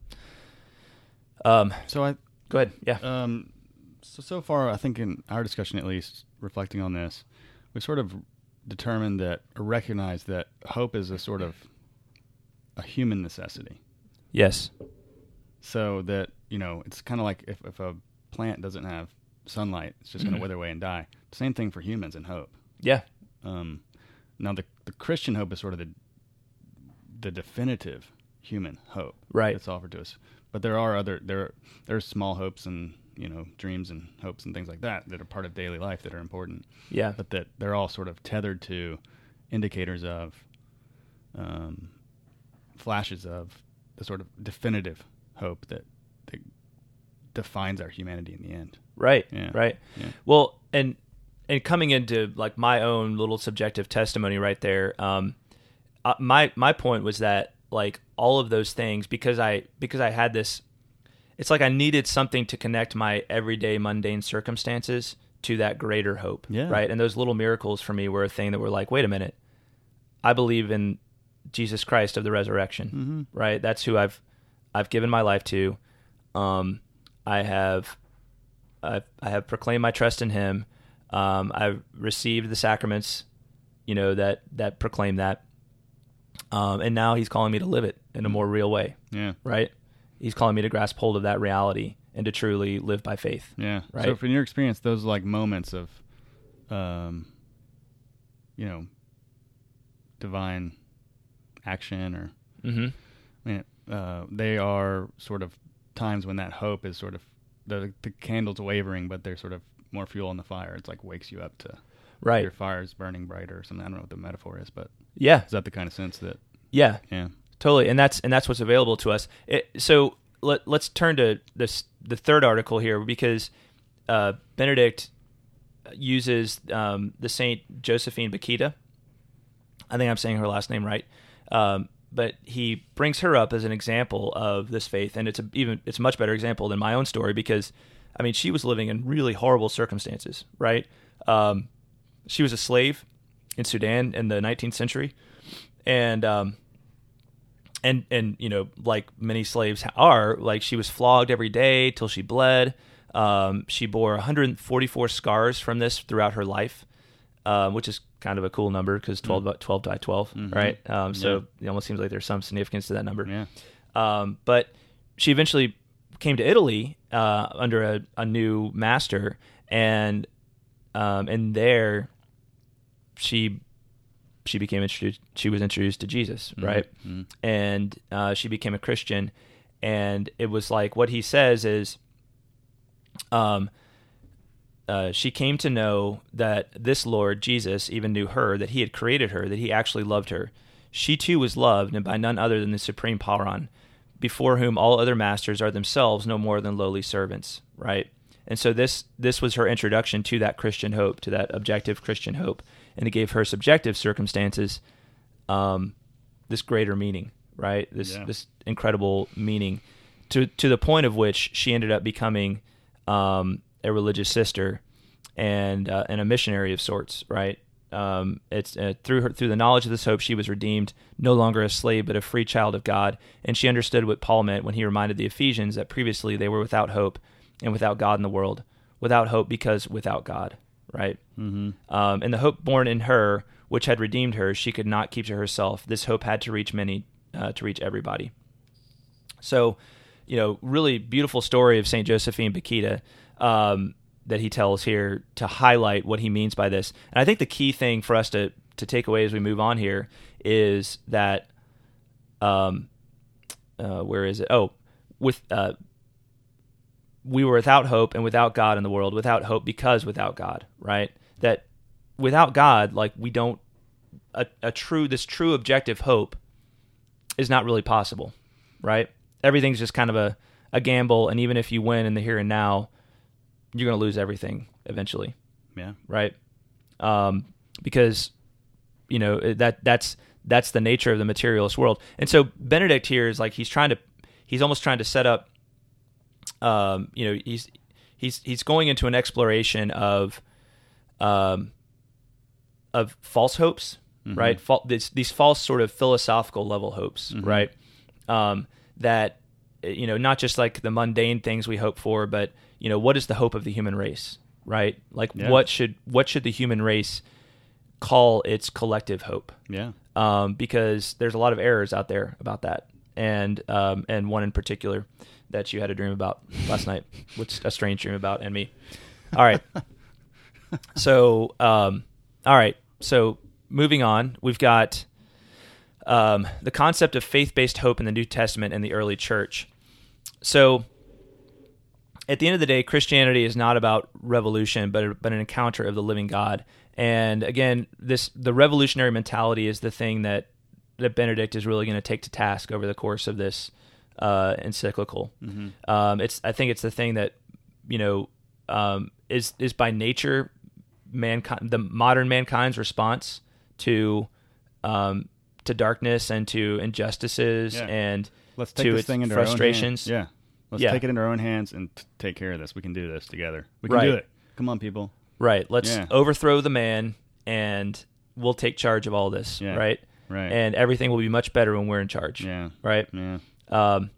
um, So I go ahead. Yeah. Um, so so far, I think in our discussion, at least, reflecting on this, we sort of determined that, or recognized that hope is a sort of a human necessity. Yes. So that, you know, it's kind of like if, if a plant doesn't have sunlight, it's just going to Mhm. wither away and die. Same thing for humans and hope. Yeah. Um, now, the the Christian hope is sort of the the definitive human hope Right. that's offered to us. But there are other there there are small hopes and, you know, dreams and hopes and things like that that are part of daily life that are important. Yeah. But that they're all sort of tethered to indicators of um, flashes of the sort of definitive hope that, that defines our humanity in the end. Right. Yeah. Right. Yeah. Well, and and coming into like my own little subjective testimony right there, um, uh, my my point was that like all of those things, because I because I had this, it's like I needed something to connect my everyday mundane circumstances to that greater hope. Yeah. Right. And those little miracles for me were a thing that were like, wait a minute, I believe in Jesus Christ of the resurrection. Mm-hmm. Right. That's who I've I've given my life to. Um, I have I I have proclaimed my trust in Him. Um, I've received the sacraments, you know, that that proclaim that. Um, and now He's calling me to live it in a more real way. Yeah. Right. He's calling me to grasp hold of that reality and to truly live by faith. Yeah. Right. So, from your experience, those like moments of, um, you know, divine action, or Mm-hmm. I mean, uh, they are sort of times when that hope is sort of the the candle's wavering, but there's sort of more fuel on the fire. It's like wakes you up to Right. your fire's burning brighter or something. I don't know what the metaphor is, but Yeah. is that the kind of sense that? Yeah. Yeah. Totally, and that's and that's what's available to us. It, so let, let's turn to this the third article here, because uh, Benedict uses um, the Saint Josephine Bakhita. I think I'm saying her last name right, um, but he brings her up as an example of this faith, and it's a, even it's a much better example than my own story, because I mean she was living in really horrible circumstances, right? Um, she was a slave in Sudan in the nineteenth century, and um, And, and you know, like many slaves are, like she was flogged every day till she bled. Um, she bore one hundred forty-four scars from this throughout her life, uh, which is kind of a cool number because twelve, mm. twelve by twelve, Mm-hmm. right? Um, so Yeah. it almost seems like there's some significance to that number. Yeah. Um, but she eventually came to Italy uh, under a, a new master, and um, and there she she became introduced. She was introduced to Jesus, right? Mm-hmm. And uh, she became a Christian. And it was like what he says is, um, uh, she came to know that this Lord Jesus even knew her, that He had created her, that He actually loved her. She too was loved, and by none other than the supreme Pauron, before whom all other masters are themselves no more than lowly servants. Right? And so this this was her introduction to that Christian hope, to that objective Christian hope, and it gave her subjective circumstances um, this greater meaning, right? This Yeah. this incredible meaning, to to the point of which she ended up becoming um, a religious sister and uh, and a missionary of sorts, right? Um, it's uh, through her through the knowledge of this hope she was redeemed, no longer a slave but a free child of God, and she understood what Paul meant when he reminded the Ephesians that previously they were without hope and without God in the world, without hope because without God, right? Mm-hmm. Um, and the hope born in her, which had redeemed her, she could not keep to herself. This hope had to reach many, uh, to reach everybody. So, you know, really beautiful story of Saint Josephine Bakhita um, that he tells here to highlight what he means by this. And I think the key thing for us to to take away as we move on here is that, um, uh, where is it? Oh, with uh, we were without hope and without God in the world, without hope because without God, right? That without God, like we don't, a, a true, this true objective hope is not really possible, right? Everything's just kind of a, a gamble, and even if you win in the here and now, you're going to lose everything eventually, Yeah. right? Um, because, you know, that that's that's the nature of the materialist world. And so Benedict here is like, he's trying to, he's almost trying to set up, um, you know, he's he's he's going into an exploration of, um, of false hopes, Mm-hmm. right? Fal- these, these false sort of philosophical level hopes, Mm-hmm. right? Um, that, you know, not just like the mundane things we hope for, but, you know, what is the hope of the human race, right? Like Yeah. what should what should the human race call its collective hope? Yeah. Um, because there's a lot of errors out there about that, and um, and one in particular that you had a dream about last night, which a strange dream about, and me. All right, so um, all right, so moving on, we've got um, the concept of faith-based hope in the New Testament and the early church. So, at the end of the day, Christianity is not about revolution, but but an encounter of the living God. And again, this the revolutionary mentality is the thing that that Benedict is really going to take to task over the course of this uh, encyclical. Mm-hmm. Um, it's I think it's the thing that you know um, is is by nature mankind the modern mankind's response to um, to darkness and to injustices Yeah. and Let's take to this its thing into frustrations. Our own hands. Yeah. Let's Yeah. take it into our own hands and t- take care of this. We can do this together. We can Right. do it. Come on, people. Right. Let's Yeah. overthrow the man, and we'll take charge of all this. Yeah. Right. Right. And everything will be much better when we're in charge. yeah. Right. Yeah. Um,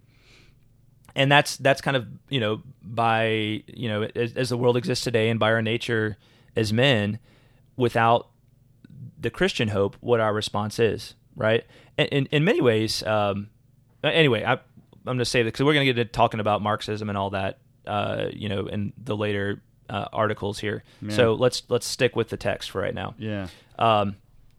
and that's that's kind of you know by you know as, as the world exists today, and by our nature as men, without the Christian hope, what our response is. Right. And in in many ways. Um, anyway, I, I'm going to say that because we're going to get into talking about Marxism and all that. Uh, you know, in the later uh, articles here. Yeah. So let's let's stick with the text for right now. Yeah. Um,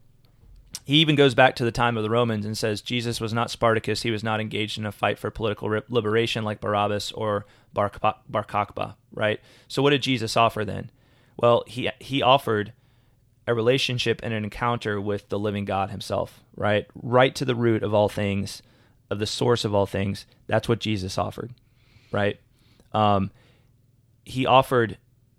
he even goes back to the time of the Romans and says Jesus was not Spartacus. He was not engaged in a fight for political ri- liberation like Barabbas or Bar, Bar Kokhba, right? So what did Jesus offer then? Well, he he offered a relationship and an encounter with the living God himself, right? Right to the root of all things, of the source of all things. That's what Jesus offered, right? Um, he offered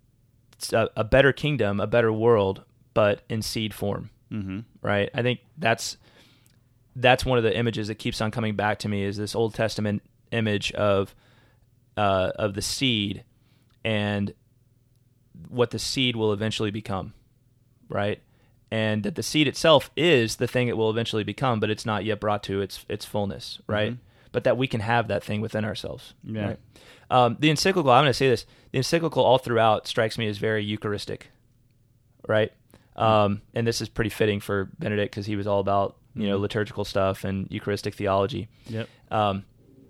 a, a better kingdom, a better world, but in seed form. Mm-hmm. Right. I think that's that's one of the images that keeps on coming back to me is this Old Testament image of uh, of the seed and what the seed will eventually become. Right. And that the seed itself is the thing it will eventually become, but it's not yet brought to its its fullness. Right. Mm-hmm. But that we can have that thing within ourselves. Yeah. Right? Um, the encyclical, I'm going to say this, the encyclical all throughout strikes me as very Eucharistic. Right. Um, and this is pretty fitting for Benedict because he was all about, you know, Mhm. liturgical stuff and Eucharistic theology. Yep. Um,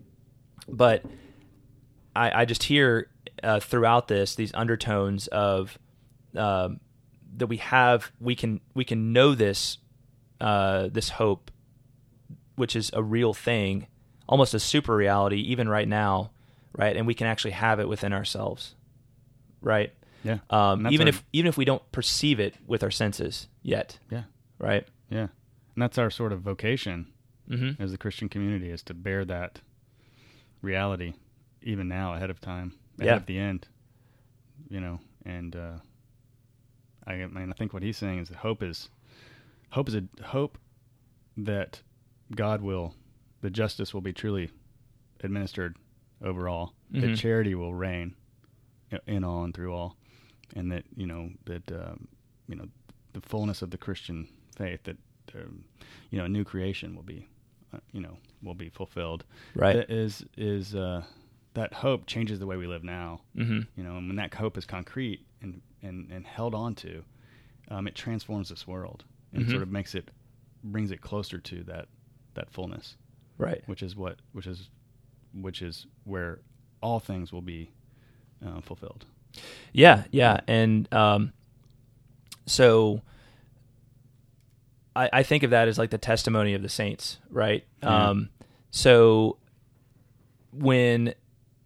but I, I just hear uh, throughout this these undertones of um, that we have, we can we can know this uh, this hope, which is a real thing, almost a super reality, even right now, right? And we can actually have it within ourselves, right? Yeah. Um, And that's even our- if even if we don't perceive it with our senses yet, Yeah. right? Yeah. And that's our sort of vocation Mm-hmm. as the Christian community is to bear that reality even now ahead of time, ahead Yeah. of the end. you know, and uh, I mean, I think what he's saying is that hope is hope is a hope that God will, that justice will be truly administered over all, mm-hmm. that charity will reign in all and through all, and that, you know, that, um, you know, the fullness of the Christian faith, that, um, you know, a new creation will be, uh, you know, will be fulfilled. Right. That is, is, uh, that hope changes the way we live now, mm-hmm. you know, and when that hope is concrete and, and, and held on to, um, it transforms this world and mm-hmm. sort of makes it, brings it closer to that, that fullness. Right. Which is what, which is, which is where all things will be uh, fulfilled. Yeah. Yeah. And, um, so I, I think of that as like the testimony of the saints, right? Yeah. Um, so when,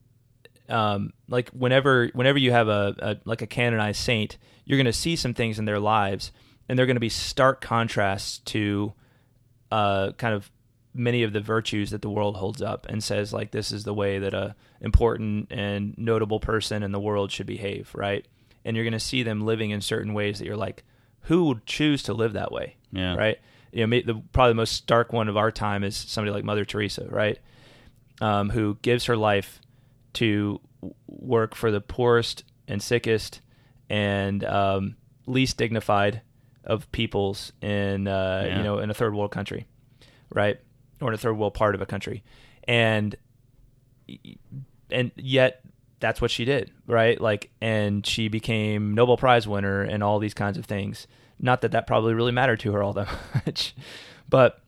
um, like whenever, whenever you have a, a like a canonized saint, you're going to see some things in their lives, and they're going to be stark contrasts to, uh, kind of many of the virtues that the world holds up and says, like, this is the way that a important and notable person in the world should behave, right? And you're going to see them living in certain ways that you're like, who would choose to live that way? Yeah. Right. You know, the, probably the most stark one of our time is somebody like Mother Teresa, right? Um, who gives her life to work for the poorest and sickest and um, least dignified of peoples in, uh, yeah. you know, in a third world country, right? Or in a third world part of a country. And, and yet that's what she did, right? Like, and she became Nobel Prize winner and all these kinds of things. Not that that probably really mattered to her all that much, but,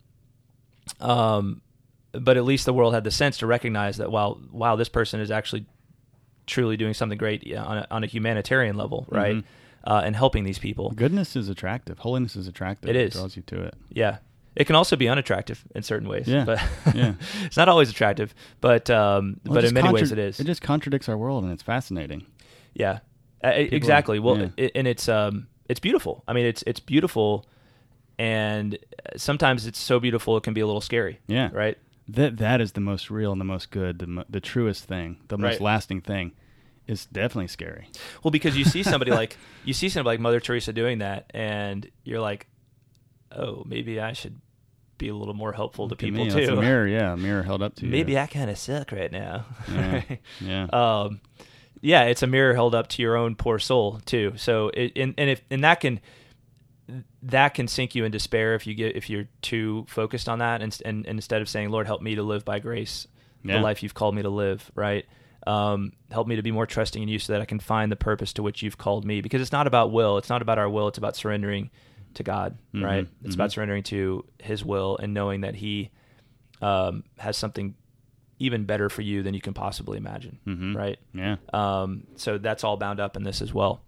um, but at least the world had the sense to recognize that, wow, wow, this person is actually truly doing something great on a, on a humanitarian level, right? Mm-hmm. Uh, and helping these people. Goodness is attractive. Holiness is attractive. It is. It draws you to it. Yeah. It can also be unattractive in certain ways. Yeah. But yeah. It's not always attractive, but um, well, but in many contra- ways it is. It just contradicts our world, and it's fascinating. Yeah. Uh, exactly. Are, well, yeah. it, and it's um it's beautiful. I mean, it's it's beautiful, and sometimes it's so beautiful it can be a little scary. Yeah. Right. That that is the most real and the most good, the mo- the truest thing, the most right. lasting thing. It's definitely scary. Well, because you see somebody like you see somebody like Mother Teresa doing that, and you're like, oh, maybe I should be a little more helpful to people me, too. That's a mirror, yeah, a mirror held up to you. Maybe I kind of suck right now. Yeah, yeah. um, yeah, it's a mirror held up to your own poor soul too. So, it, and and if and that can that can sink you in despair if you get if you're too focused on that, and and, and instead of saying, Lord, help me to live by grace, yeah. the life you've called me to live, right? Um, help me to be more trusting in you so that I can find the purpose to which you've called me. Because it's not about will. It's not about our will. It's about surrendering to God, mm-hmm, right? It's mm-hmm. about surrendering to his will and knowing that he um, has something even better for you than you can possibly imagine, mm-hmm. right? Yeah. Um, so that's all bound up in this as well.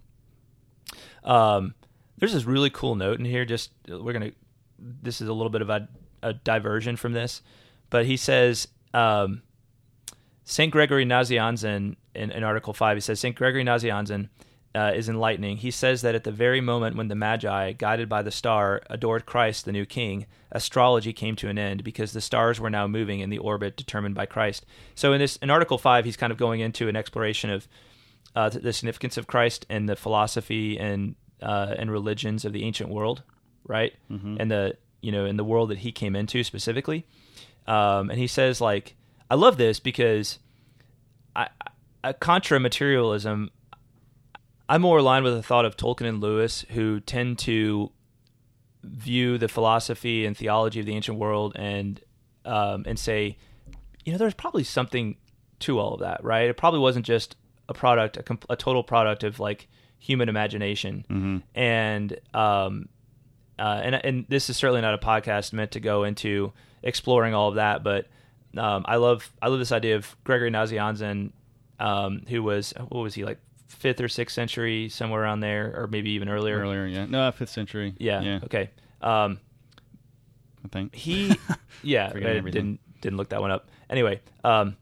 Um, there's this really cool note in here. Just we're going to, this is a little bit of a, a diversion from this, but he says, um, Saint Gregory Nazianzen, in, in Article five, he says, Saint Gregory Nazianzen uh, is enlightening. He says that at the very moment when the Magi, guided by the star, adored Christ, the new king, astrology came to an end because the stars were now moving in the orbit determined by Christ. So in this, in Article five, he's kind of going into an exploration of uh, the significance of Christ and the philosophy and uh, and religions of the ancient world, right? Mm-hmm. And the, you know, in the world that he came into specifically. Um, and he says, like, I love this because I, I, contra materialism, I'm more aligned with the thought of Tolkien and Lewis, who tend to view the philosophy and theology of the ancient world and um, and say, you know, there's probably something to all of that, right? It probably wasn't just a product, a, comp- a total product of like human imagination. Mm-hmm. And um, uh, and and this is certainly not a podcast meant to go into exploring all of that, but Um, I love I love this idea of Gregory Nazianzen, um, who was what was he like fifth or sixth century, somewhere around there, or maybe even earlier. Earlier, yeah, no, fifth century. Yeah. yeah. Okay. Um, I think he, yeah, I didn't didn't look that one up. Anyway, um,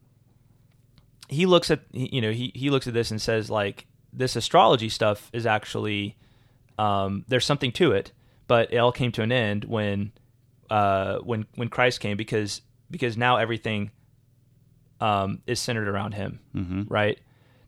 he looks at you know he he looks at this and says, like, this astrology stuff is actually um, there's something to it, but it all came to an end when uh, when when Christ came because. Because now everything um, is centered around him, mm-hmm. right?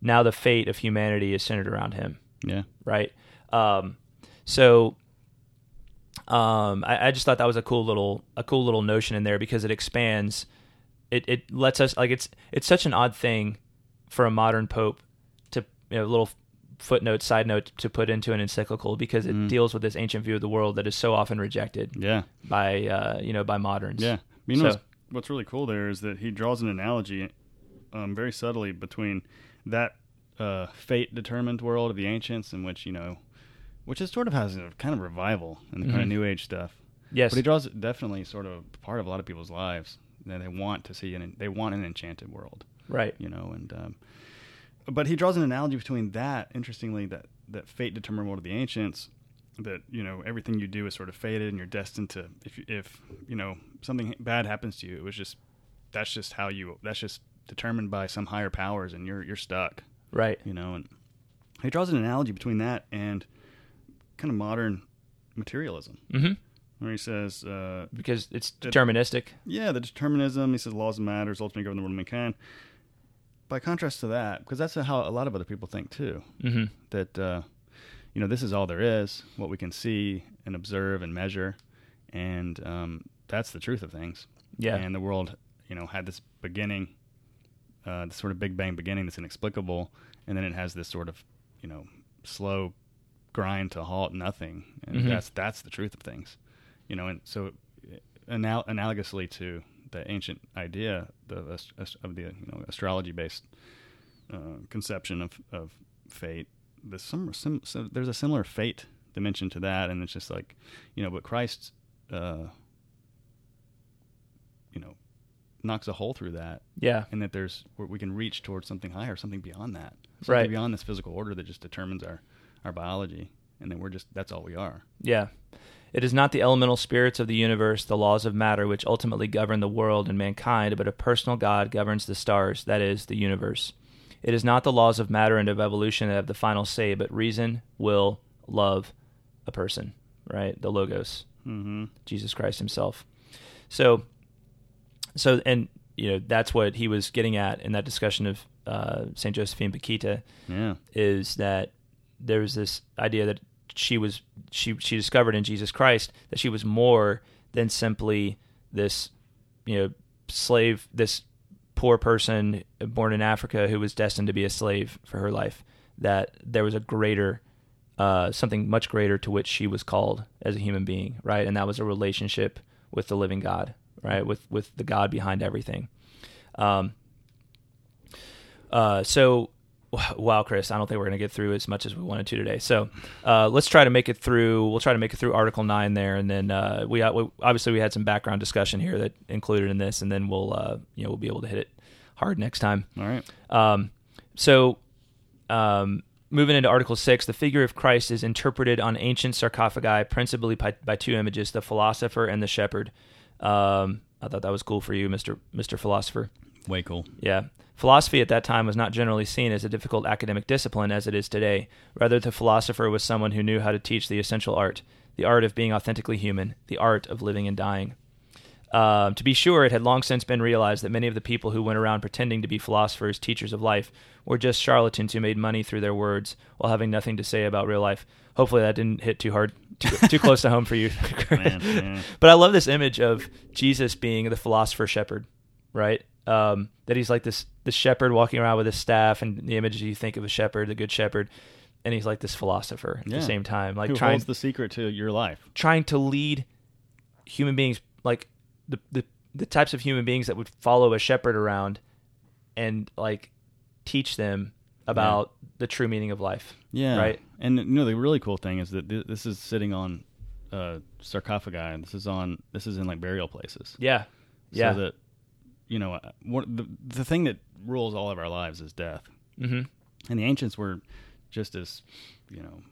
now the fate of humanity is centered around him. Yeah. Right. Um, so um, I, I just thought that was a cool little a cool little notion in there because it expands. It it lets us like it's it's such an odd thing for a modern pope to you know little footnote side note to put into an encyclical because it mm. deals with this ancient view of the world that is so often rejected. Yeah. By uh, you know by moderns. Yeah. You know so, what's, what's really cool there is that he draws an analogy, um, very subtly between that uh, fate-determined world of the ancients, in which you know, which is sort of has a kind of revival in the mm-hmm. kind of New Age stuff. Yes, but he draws definitely sort of a part of a lot of people's lives that they want to see, and they want an enchanted world, right? You know, and um, but he draws an analogy between that, interestingly, that that fate-determined world of the ancients. That you know everything you do is sort of fated, and you're destined to. If if you know something bad happens to you, it was just that's just how you. That's just determined by some higher powers, and you're you're stuck. Right. You know, and he draws an analogy between that and kind of modern materialism, mm-hmm. where he says uh, because it's deterministic. That, yeah, the determinism. He says laws of matter ultimately govern the world mankind. By contrast to that, because that's how a lot of other people think too. Mm-hmm. That. Uh, You know, this is all there is, what we can see and observe and measure, and um, that's the truth of things. Yeah. And the world, you know, had this beginning, uh, this sort of Big Bang beginning that's inexplicable, and then it has this sort of, you know, slow grind to halt nothing, and mm-hmm. that's that's the truth of things. You know, and so anal- analogously to the ancient idea the, of the you know astrology-based uh, conception of, of fate. There's some, some so there's a similar fate dimension to that, and it's just like, you know, but Christ, uh, you know, knocks a hole through that. Yeah, and that there's where we can reach towards something higher, something beyond that, something right? Beyond this physical order that just determines our, our biology, and then we're just that's all we are. Yeah, it is not the elemental spirits of the universe, the laws of matter, which ultimately govern the world and mankind, but a personal God governs the stars, that is, the universe. It is not the laws of matter and of evolution that have the final say, but reason, will, love, a person, right? The Logos, mm-hmm. Jesus Christ himself. So, so, and, you know, that's what he was getting at in that discussion of uh, Saint Josephine Bakhita, yeah. is that there was this idea that she was, she, she discovered in Jesus Christ that she was more than simply this, you know, slave, this poor person born in Africa who was destined to be a slave for her life, that there was a greater, uh, something much greater to which she was called as a human being, right? And that was a relationship with the living God, right? With with the God behind everything. Um, uh, so, wow, Chris, I don't think we're going to get through as much as we wanted to today. So uh, let's try to make it through. We'll try to make it through Article nine there, and then uh, we, we obviously we had some background discussion here that included in this, and then we'll uh, you know we'll be able to hit it hard next time. All right. Um, so um, moving into Article six, the figure of Christ is interpreted on ancient sarcophagi principally by, by two images: the philosopher and the shepherd. Um, I thought that was cool for you, Mister Mister Philosopher. Way cool. Yeah. Philosophy at that time was not generally seen as a difficult academic discipline as it is today. Rather, the philosopher was someone who knew how to teach the essential art, the art of being authentically human, the art of living and dying. Uh, to be sure, it had long since been realized that many of the people who went around pretending to be philosophers, teachers of life, were just charlatans who made money through their words while having nothing to say about real life. Hopefully that didn't hit too hard, too, too close to home for you. Man, man. But I love this image of Jesus being the philosopher shepherd, right? Um, that he's like this, this shepherd walking around with his staff, and the image you think of a shepherd, the good shepherd, and he's like this philosopher at yeah. the same time, like who trying, holds the secret to your life, trying to lead human beings, like the, the the types of human beings that would follow a shepherd around and like teach them about yeah. the true meaning of life. Yeah, right. And you know the really cool thing is that th- this is sitting on uh, sarcophagi. This is on this is in like burial places. Yeah, so yeah. that you know what the the thing that rules all of our lives is death. Mm-hmm. And the ancients were just as you know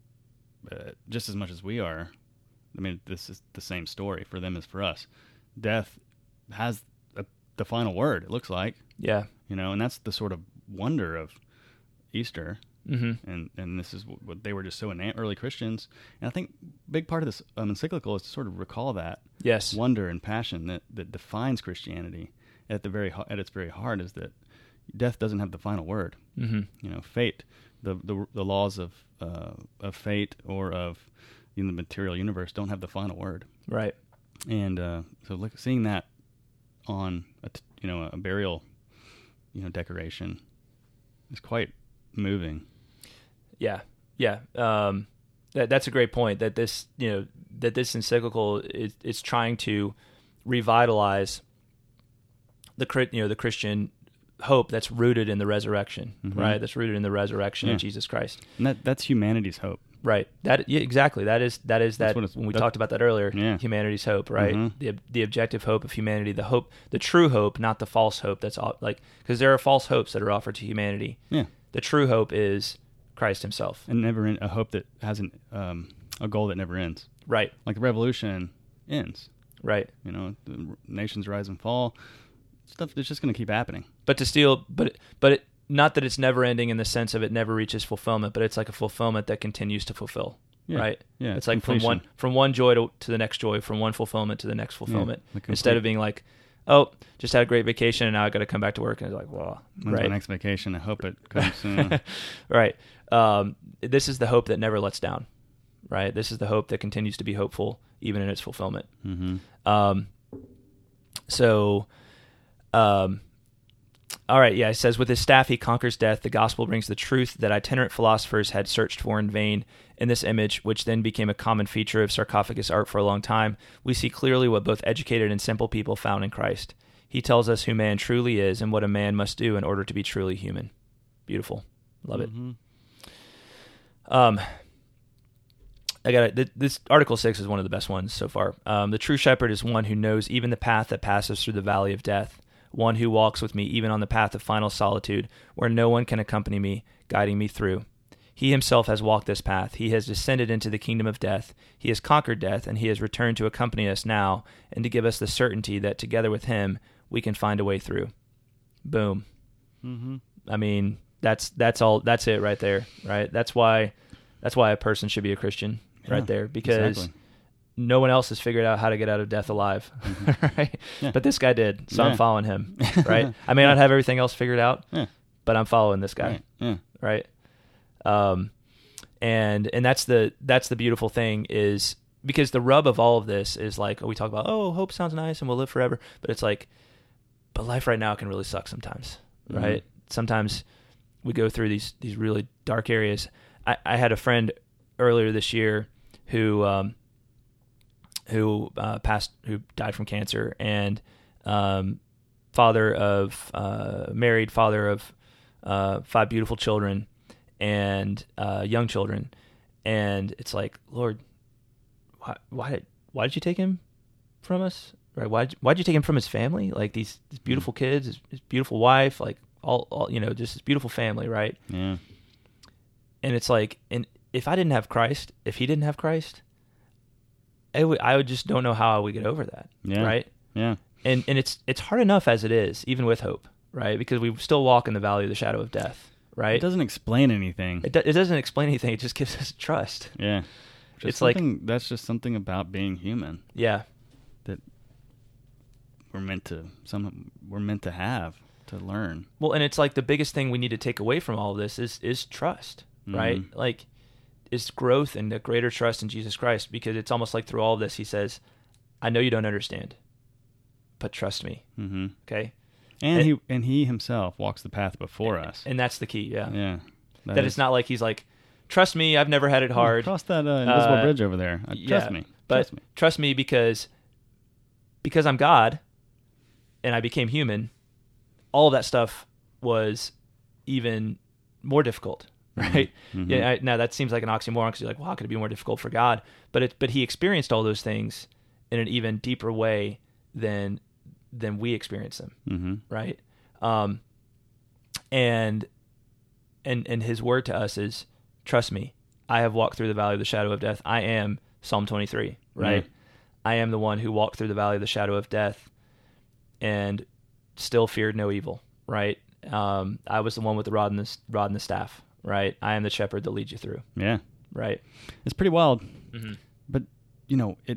uh, just as much as we are. I mean, this is the same story for them as for us. Death has a, the final word, it looks like. Yeah. You know, and that's the sort of wonder of Easter. Mm-hmm. And and this is what, what they were just so innate, early Christians. And I think a big part of this um, encyclical is to sort of recall that yes. wonder and passion that, that defines Christianity at the very at its very heart, is that, death doesn't have the final word. Mm-hmm. You know, fate, the the, the laws of uh, of fate or of in the material universe don't have the final word. Right. And uh, so, look, seeing that on a t- you know a burial, you know, decoration is quite moving. Yeah. Yeah. Um, that that's a great point. That this you know that this encyclical is is trying to revitalize the you know the Christian hope that's rooted in the resurrection, mm-hmm. right? That's rooted in the resurrection yeah. of Jesus Christ. And that that's humanity's hope. Right. That yeah, exactly. That is that is that when we talked about that earlier. Yeah. Humanity's hope, right? Mm-hmm. The the objective hope of humanity, the hope, the true hope, not the false hope. That's all, like because there are false hopes that are offered to humanity. Yeah. The true hope is Christ Himself, and never in, a hope that hasn't um, a goal that never ends. Right. Like the revolution ends. Right. You know, the nations rise and fall. Stuff that's just going to keep happening. But to steal, but but it, not that it's never ending in the sense of it never reaches fulfillment, but it's like a fulfillment that continues to fulfill. Yeah. Right. Yeah. It's like completion. from one from one joy to, to the next joy, from one fulfillment to the next fulfillment. Yeah, instead of being like, oh, just had a great vacation and now I got to come back to work, and it's like, well, when's right. my next vacation? I hope it comes soon. Right. Um, this is the hope that never lets down. Right. This is the hope that continues to be hopeful even in its fulfillment. Mm-hmm. Um. So. Um. All right, yeah, it says, with his staff he conquers death. The gospel brings the truth that itinerant philosophers had searched for in vain. In this image, which then became a common feature of sarcophagus art for a long time, we see clearly what both educated and simple people found in Christ. He tells us who man truly is and what a man must do in order to be truly human. Beautiful. Love mm-hmm. it. Um, I got th- this Article six is one of the best ones so far. Um, the true shepherd is one who knows even the path that passes through the valley of death, one who walks with me even on the path of final solitude, where no one can accompany me, guiding me through. He himself has walked this path. He has descended into the kingdom of death. He has conquered death, and he has returned to accompany us now and to give us the certainty that together with him we can find a way through. Boom. Mm-hmm. I mean, that's that's all. That's it right there. Right. That's why. That's why a person should be a Christian. Yeah, right there, because exactly. no one else has figured out how to get out of death alive. Mm-hmm. Right. Yeah. But this guy did, so Yeah. I'm following him. Right. I may not have everything else figured out, Yeah. but I'm following this guy. Right. Yeah. Right. Um, and and that's the that's the beautiful thing, is because the rub of all of this is like, oh, we talk about, oh, hope sounds nice and we'll live forever, but it's like, but life right now can really suck sometimes, Mm-hmm. right? Sometimes we go through these these really dark areas. I, I had a friend earlier this year who um, who uh, passed, who died from cancer, and um, father of uh, married father of uh, five beautiful children and uh, young children, and it's like, Lord, why why did why did you take him from us? Right? Why why did you take him from his family? Like these, these beautiful kids, his, his beautiful wife, like all, all you know, just this beautiful family, right? Yeah. And it's like, and if I didn't have Christ, if he didn't have Christ, I would, I would just don't know how I would get over that. Yeah. Right. Yeah. And and it's it's hard enough as it is, even with hope, right? Because we still walk in the valley of the shadow of death, right? It doesn't explain anything. It, do, it doesn't explain anything. It just gives us trust. Yeah. Just It's like- something- that's just something about being human Yeah. that we're meant to some we're meant to have to learn. Well, and it's like the biggest thing we need to take away from all of this is is trust, right? Mhm. Like, is growth and the greater trust in Jesus Christ, because it's almost like through all of this, he says, I know you don't understand, but trust me. Mm-hmm. Okay. And It- he and he himself walks the path before us. And that's the key. Yeah. Yeah. That is- it's not like he's like, trust me, I've never had it hard. Cross that uh, invisible Uh, bridge over there. Uh, trust yeah, me. But Trust me. trust me because, because I'm God and I became human, all of that stuff was even more difficult, right? Mhm. Yeah. I, now that seems like an oxymoron, because you're like, well, how could it be more difficult for God? But it, but he experienced all those things in an even deeper way than than we experience them, Mm-hmm. right? Um, and and and his word to us is, trust me, I have walked through the valley of the shadow of death. I am Psalm twenty-three, right? Yeah. I am the one who walked through the valley of the shadow of death and still feared no evil, right? Um, I was the one with the rod and the rod and the staff, right? I am the shepherd that leads you through, Yeah. right? It's pretty wild. Mm-hmm. But you know, it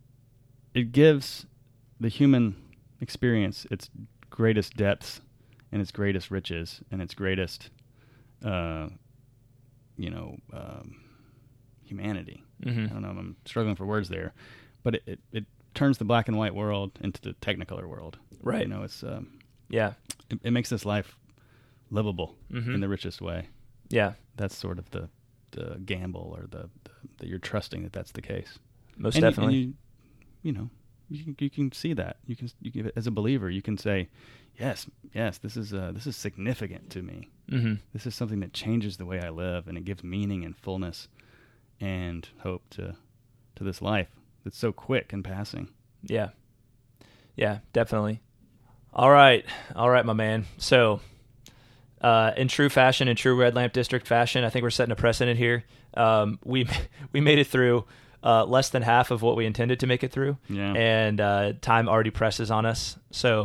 it gives the human experience its greatest depths and its greatest riches and its greatest, uh, you know, um, humanity. Mm-hmm. I don't know. I'm struggling for words there, but it, it, it turns the black and white world into the Technicolor world. Right. You know, it's um, yeah. It, it makes this life livable Mm-hmm. in the richest way. Yeah. That's sort of the, the gamble, or the, the that you're trusting that that's the case. Most and definitely. You, and you, you know, you can, you can see that. You can, you can, as a believer, you can say, yes, yes, this is uh, this is significant to me. Mm-hmm. This is something that changes the way I live, and it gives meaning and fullness and hope to to this life that's so quick and passing. Yeah. Yeah, definitely. All right. All right, my man. So, uh, in true fashion, in true Red Lamp District fashion, I think we're setting a precedent here. Um, we we made it through uh, less than half of what we intended to make it through, Yeah. and uh, time already presses on us. So,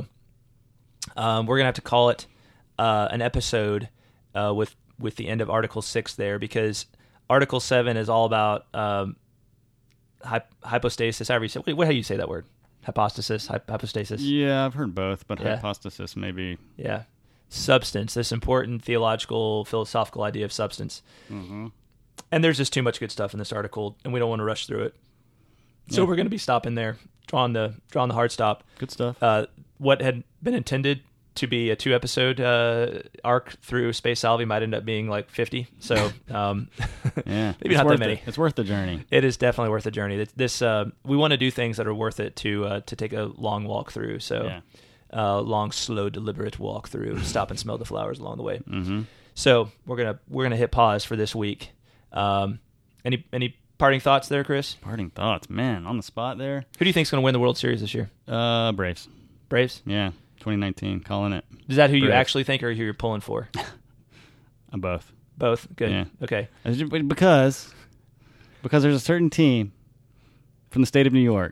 um, we're gonna have to call it uh, an episode uh, with with the end of Article Six there, because Article Seven is all about um, hy- hypostasis. However you say, what, how do you say that word? Hypostasis, hy- hypostasis. Yeah, I've heard both, but Yeah. hypostasis maybe. Yeah, substance. This important theological, philosophical idea of substance. Mm-hmm. And there's just too much good stuff in this article, and we don't want to rush through it. So Yeah. we're going to be stopping there, drawing the drawing the hard stop. Good stuff. Uh, what had been intended to be a two episode uh, arc through Space Salvi might end up being like fifty. So um, Yeah, maybe it's not that worth many. it. It's worth the journey. It is definitely worth the journey. This, this uh, we want to do things that are worth it to uh, to take a long walk through. So Yeah. uh, long, slow, deliberate walk through. Stop and smell the flowers along the way. Mm-hmm. So we're gonna we're gonna hit pause for this week. Um, any any parting thoughts there, Chris? Parting thoughts, man, on the spot there. Who do you think's gonna win the World Series this year? Uh, Braves. Braves? Yeah, twenty nineteen, calling it. Is that who you Braves. actually think, or who you're pulling for? I'm both. Both. Good. Yeah. Okay. Because because there's a certain team from the state of New York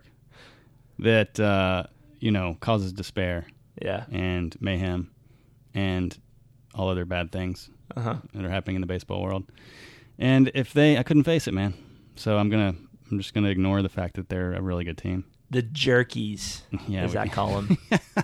that uh, you know causes despair Yeah. and mayhem and all other bad things Uh huh. that are happening in the baseball world. And if they, I couldn't face it, man. So I'm gonna, I'm just gonna ignore the fact that they're a really good team. The jerkies, Yeah, as we- I call them.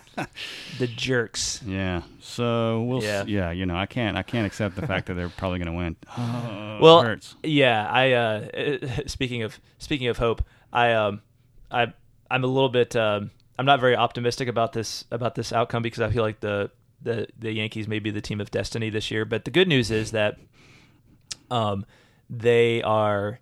The jerks. Yeah. So we'll. Yeah. Yeah. yeah. You know, I can't. I can't accept the fact that they're probably gonna win. Oh, Well, it hurts. yeah. I uh, speaking of speaking of hope, I um, I I'm a little bit. Um, I'm not very optimistic about this about this outcome, because I feel like the the the Yankees may be the team of destiny this year. But the good news is that um, they are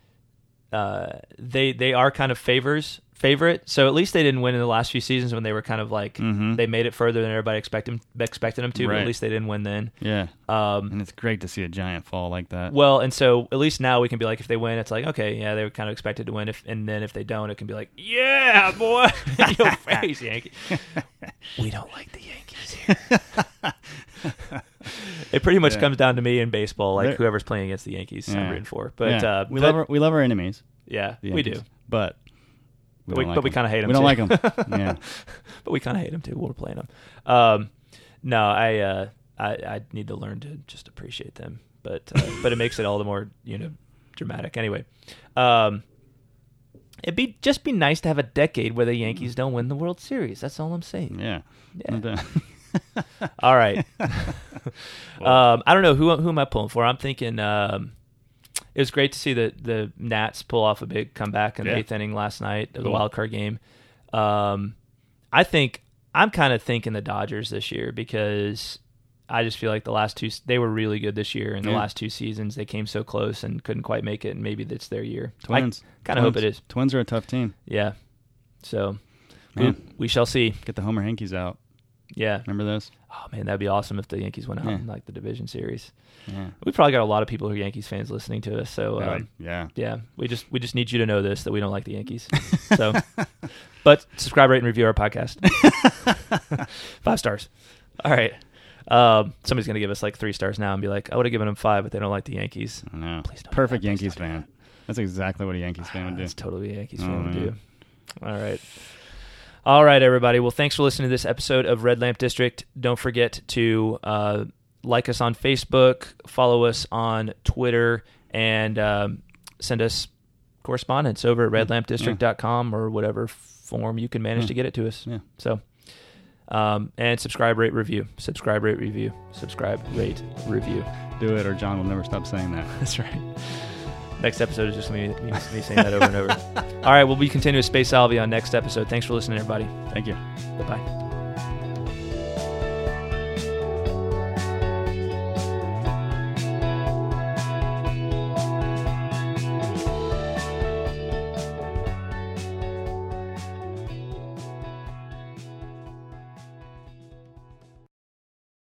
uh, they they are kind of favors favorite. So at least they didn't win in the last few seasons when they were kind of like Mhm. they made it further than everybody expected expected them to. But Right. at least they didn't win then. Yeah. Um, And it's great to see a giant fall like that. Well, and so at least now we can be like, if they win, it's like, okay, yeah, they were kind of expected to win. If and then if they don't, it can be like, yeah, boy, in your face, Yankee. We don't like the Yankees here. It pretty much Yeah. comes down to me in baseball, like They're- whoever's playing against the Yankees, I'm Yeah. rooting for. But Yeah. uh, we but- love our, we love our enemies. yeah, the we do. Yankees, but we But we- don't like but we them. kinda hate 'em We don't too. like them. Yeah. But we kind of hate them too. We're playing them. Um, no, I, uh, I I need to learn to just appreciate them. But uh, but it makes it all the more, you know, dramatic. Anyway, um, it'd be just be nice to have a decade where the Yankees don't win the World Series. That's all I'm saying. Yeah. Yeah. And, uh, All right. um, I don't know who who am I pulling for. I'm thinking. Um, it was great to see the the Nats pull off a big comeback in Yeah. the eighth inning last night of the Cool. wild card game. Um, I think I'm kind of thinking the Dodgers this year, because I just feel like the last two they were really good this year. In the Yeah. last two seasons, they came so close and couldn't quite make it, and maybe that's their year. Twins. I kind of hope it Twins. is. Twins are a tough team. Yeah. So we, Man. we shall see. Get the Homer Yankees out. Yeah. Remember those? Oh man, that'd be awesome if the Yankees went out Yeah. in like the division series. Yeah. We probably got a lot of people who are Yankees fans listening to us. So Yeah, um, yeah. yeah, we just we just need you to know this, that we don't like the Yankees. So, but subscribe, rate, and review our podcast. Five stars. All right. Um, somebody's gonna give us like three stars now and be like, I would have given them five, but they don't like the Yankees. I know. Please don't do Perfect that. Please Yankees don't do fan. That's exactly what a Yankees fan would do. That's totally a Yankees Oh, fan would man. do. All right. All right, everybody. Well, thanks for listening to this episode of Red Lamp District. Don't forget to uh, like us on Facebook, follow us on Twitter, and um, send us correspondence over at red lamp district dot com or whatever form you can manage Yeah. to get it to us. Yeah. So, Um, and subscribe, rate, review. Subscribe, rate, review. Subscribe, rate, review. Do it, or John will never stop saying that. That's right. Next episode is just me, me, me saying that over and over. All right, we'll be continuing Space Salvi on next episode. Thanks for listening, everybody. Thank you. Bye-bye.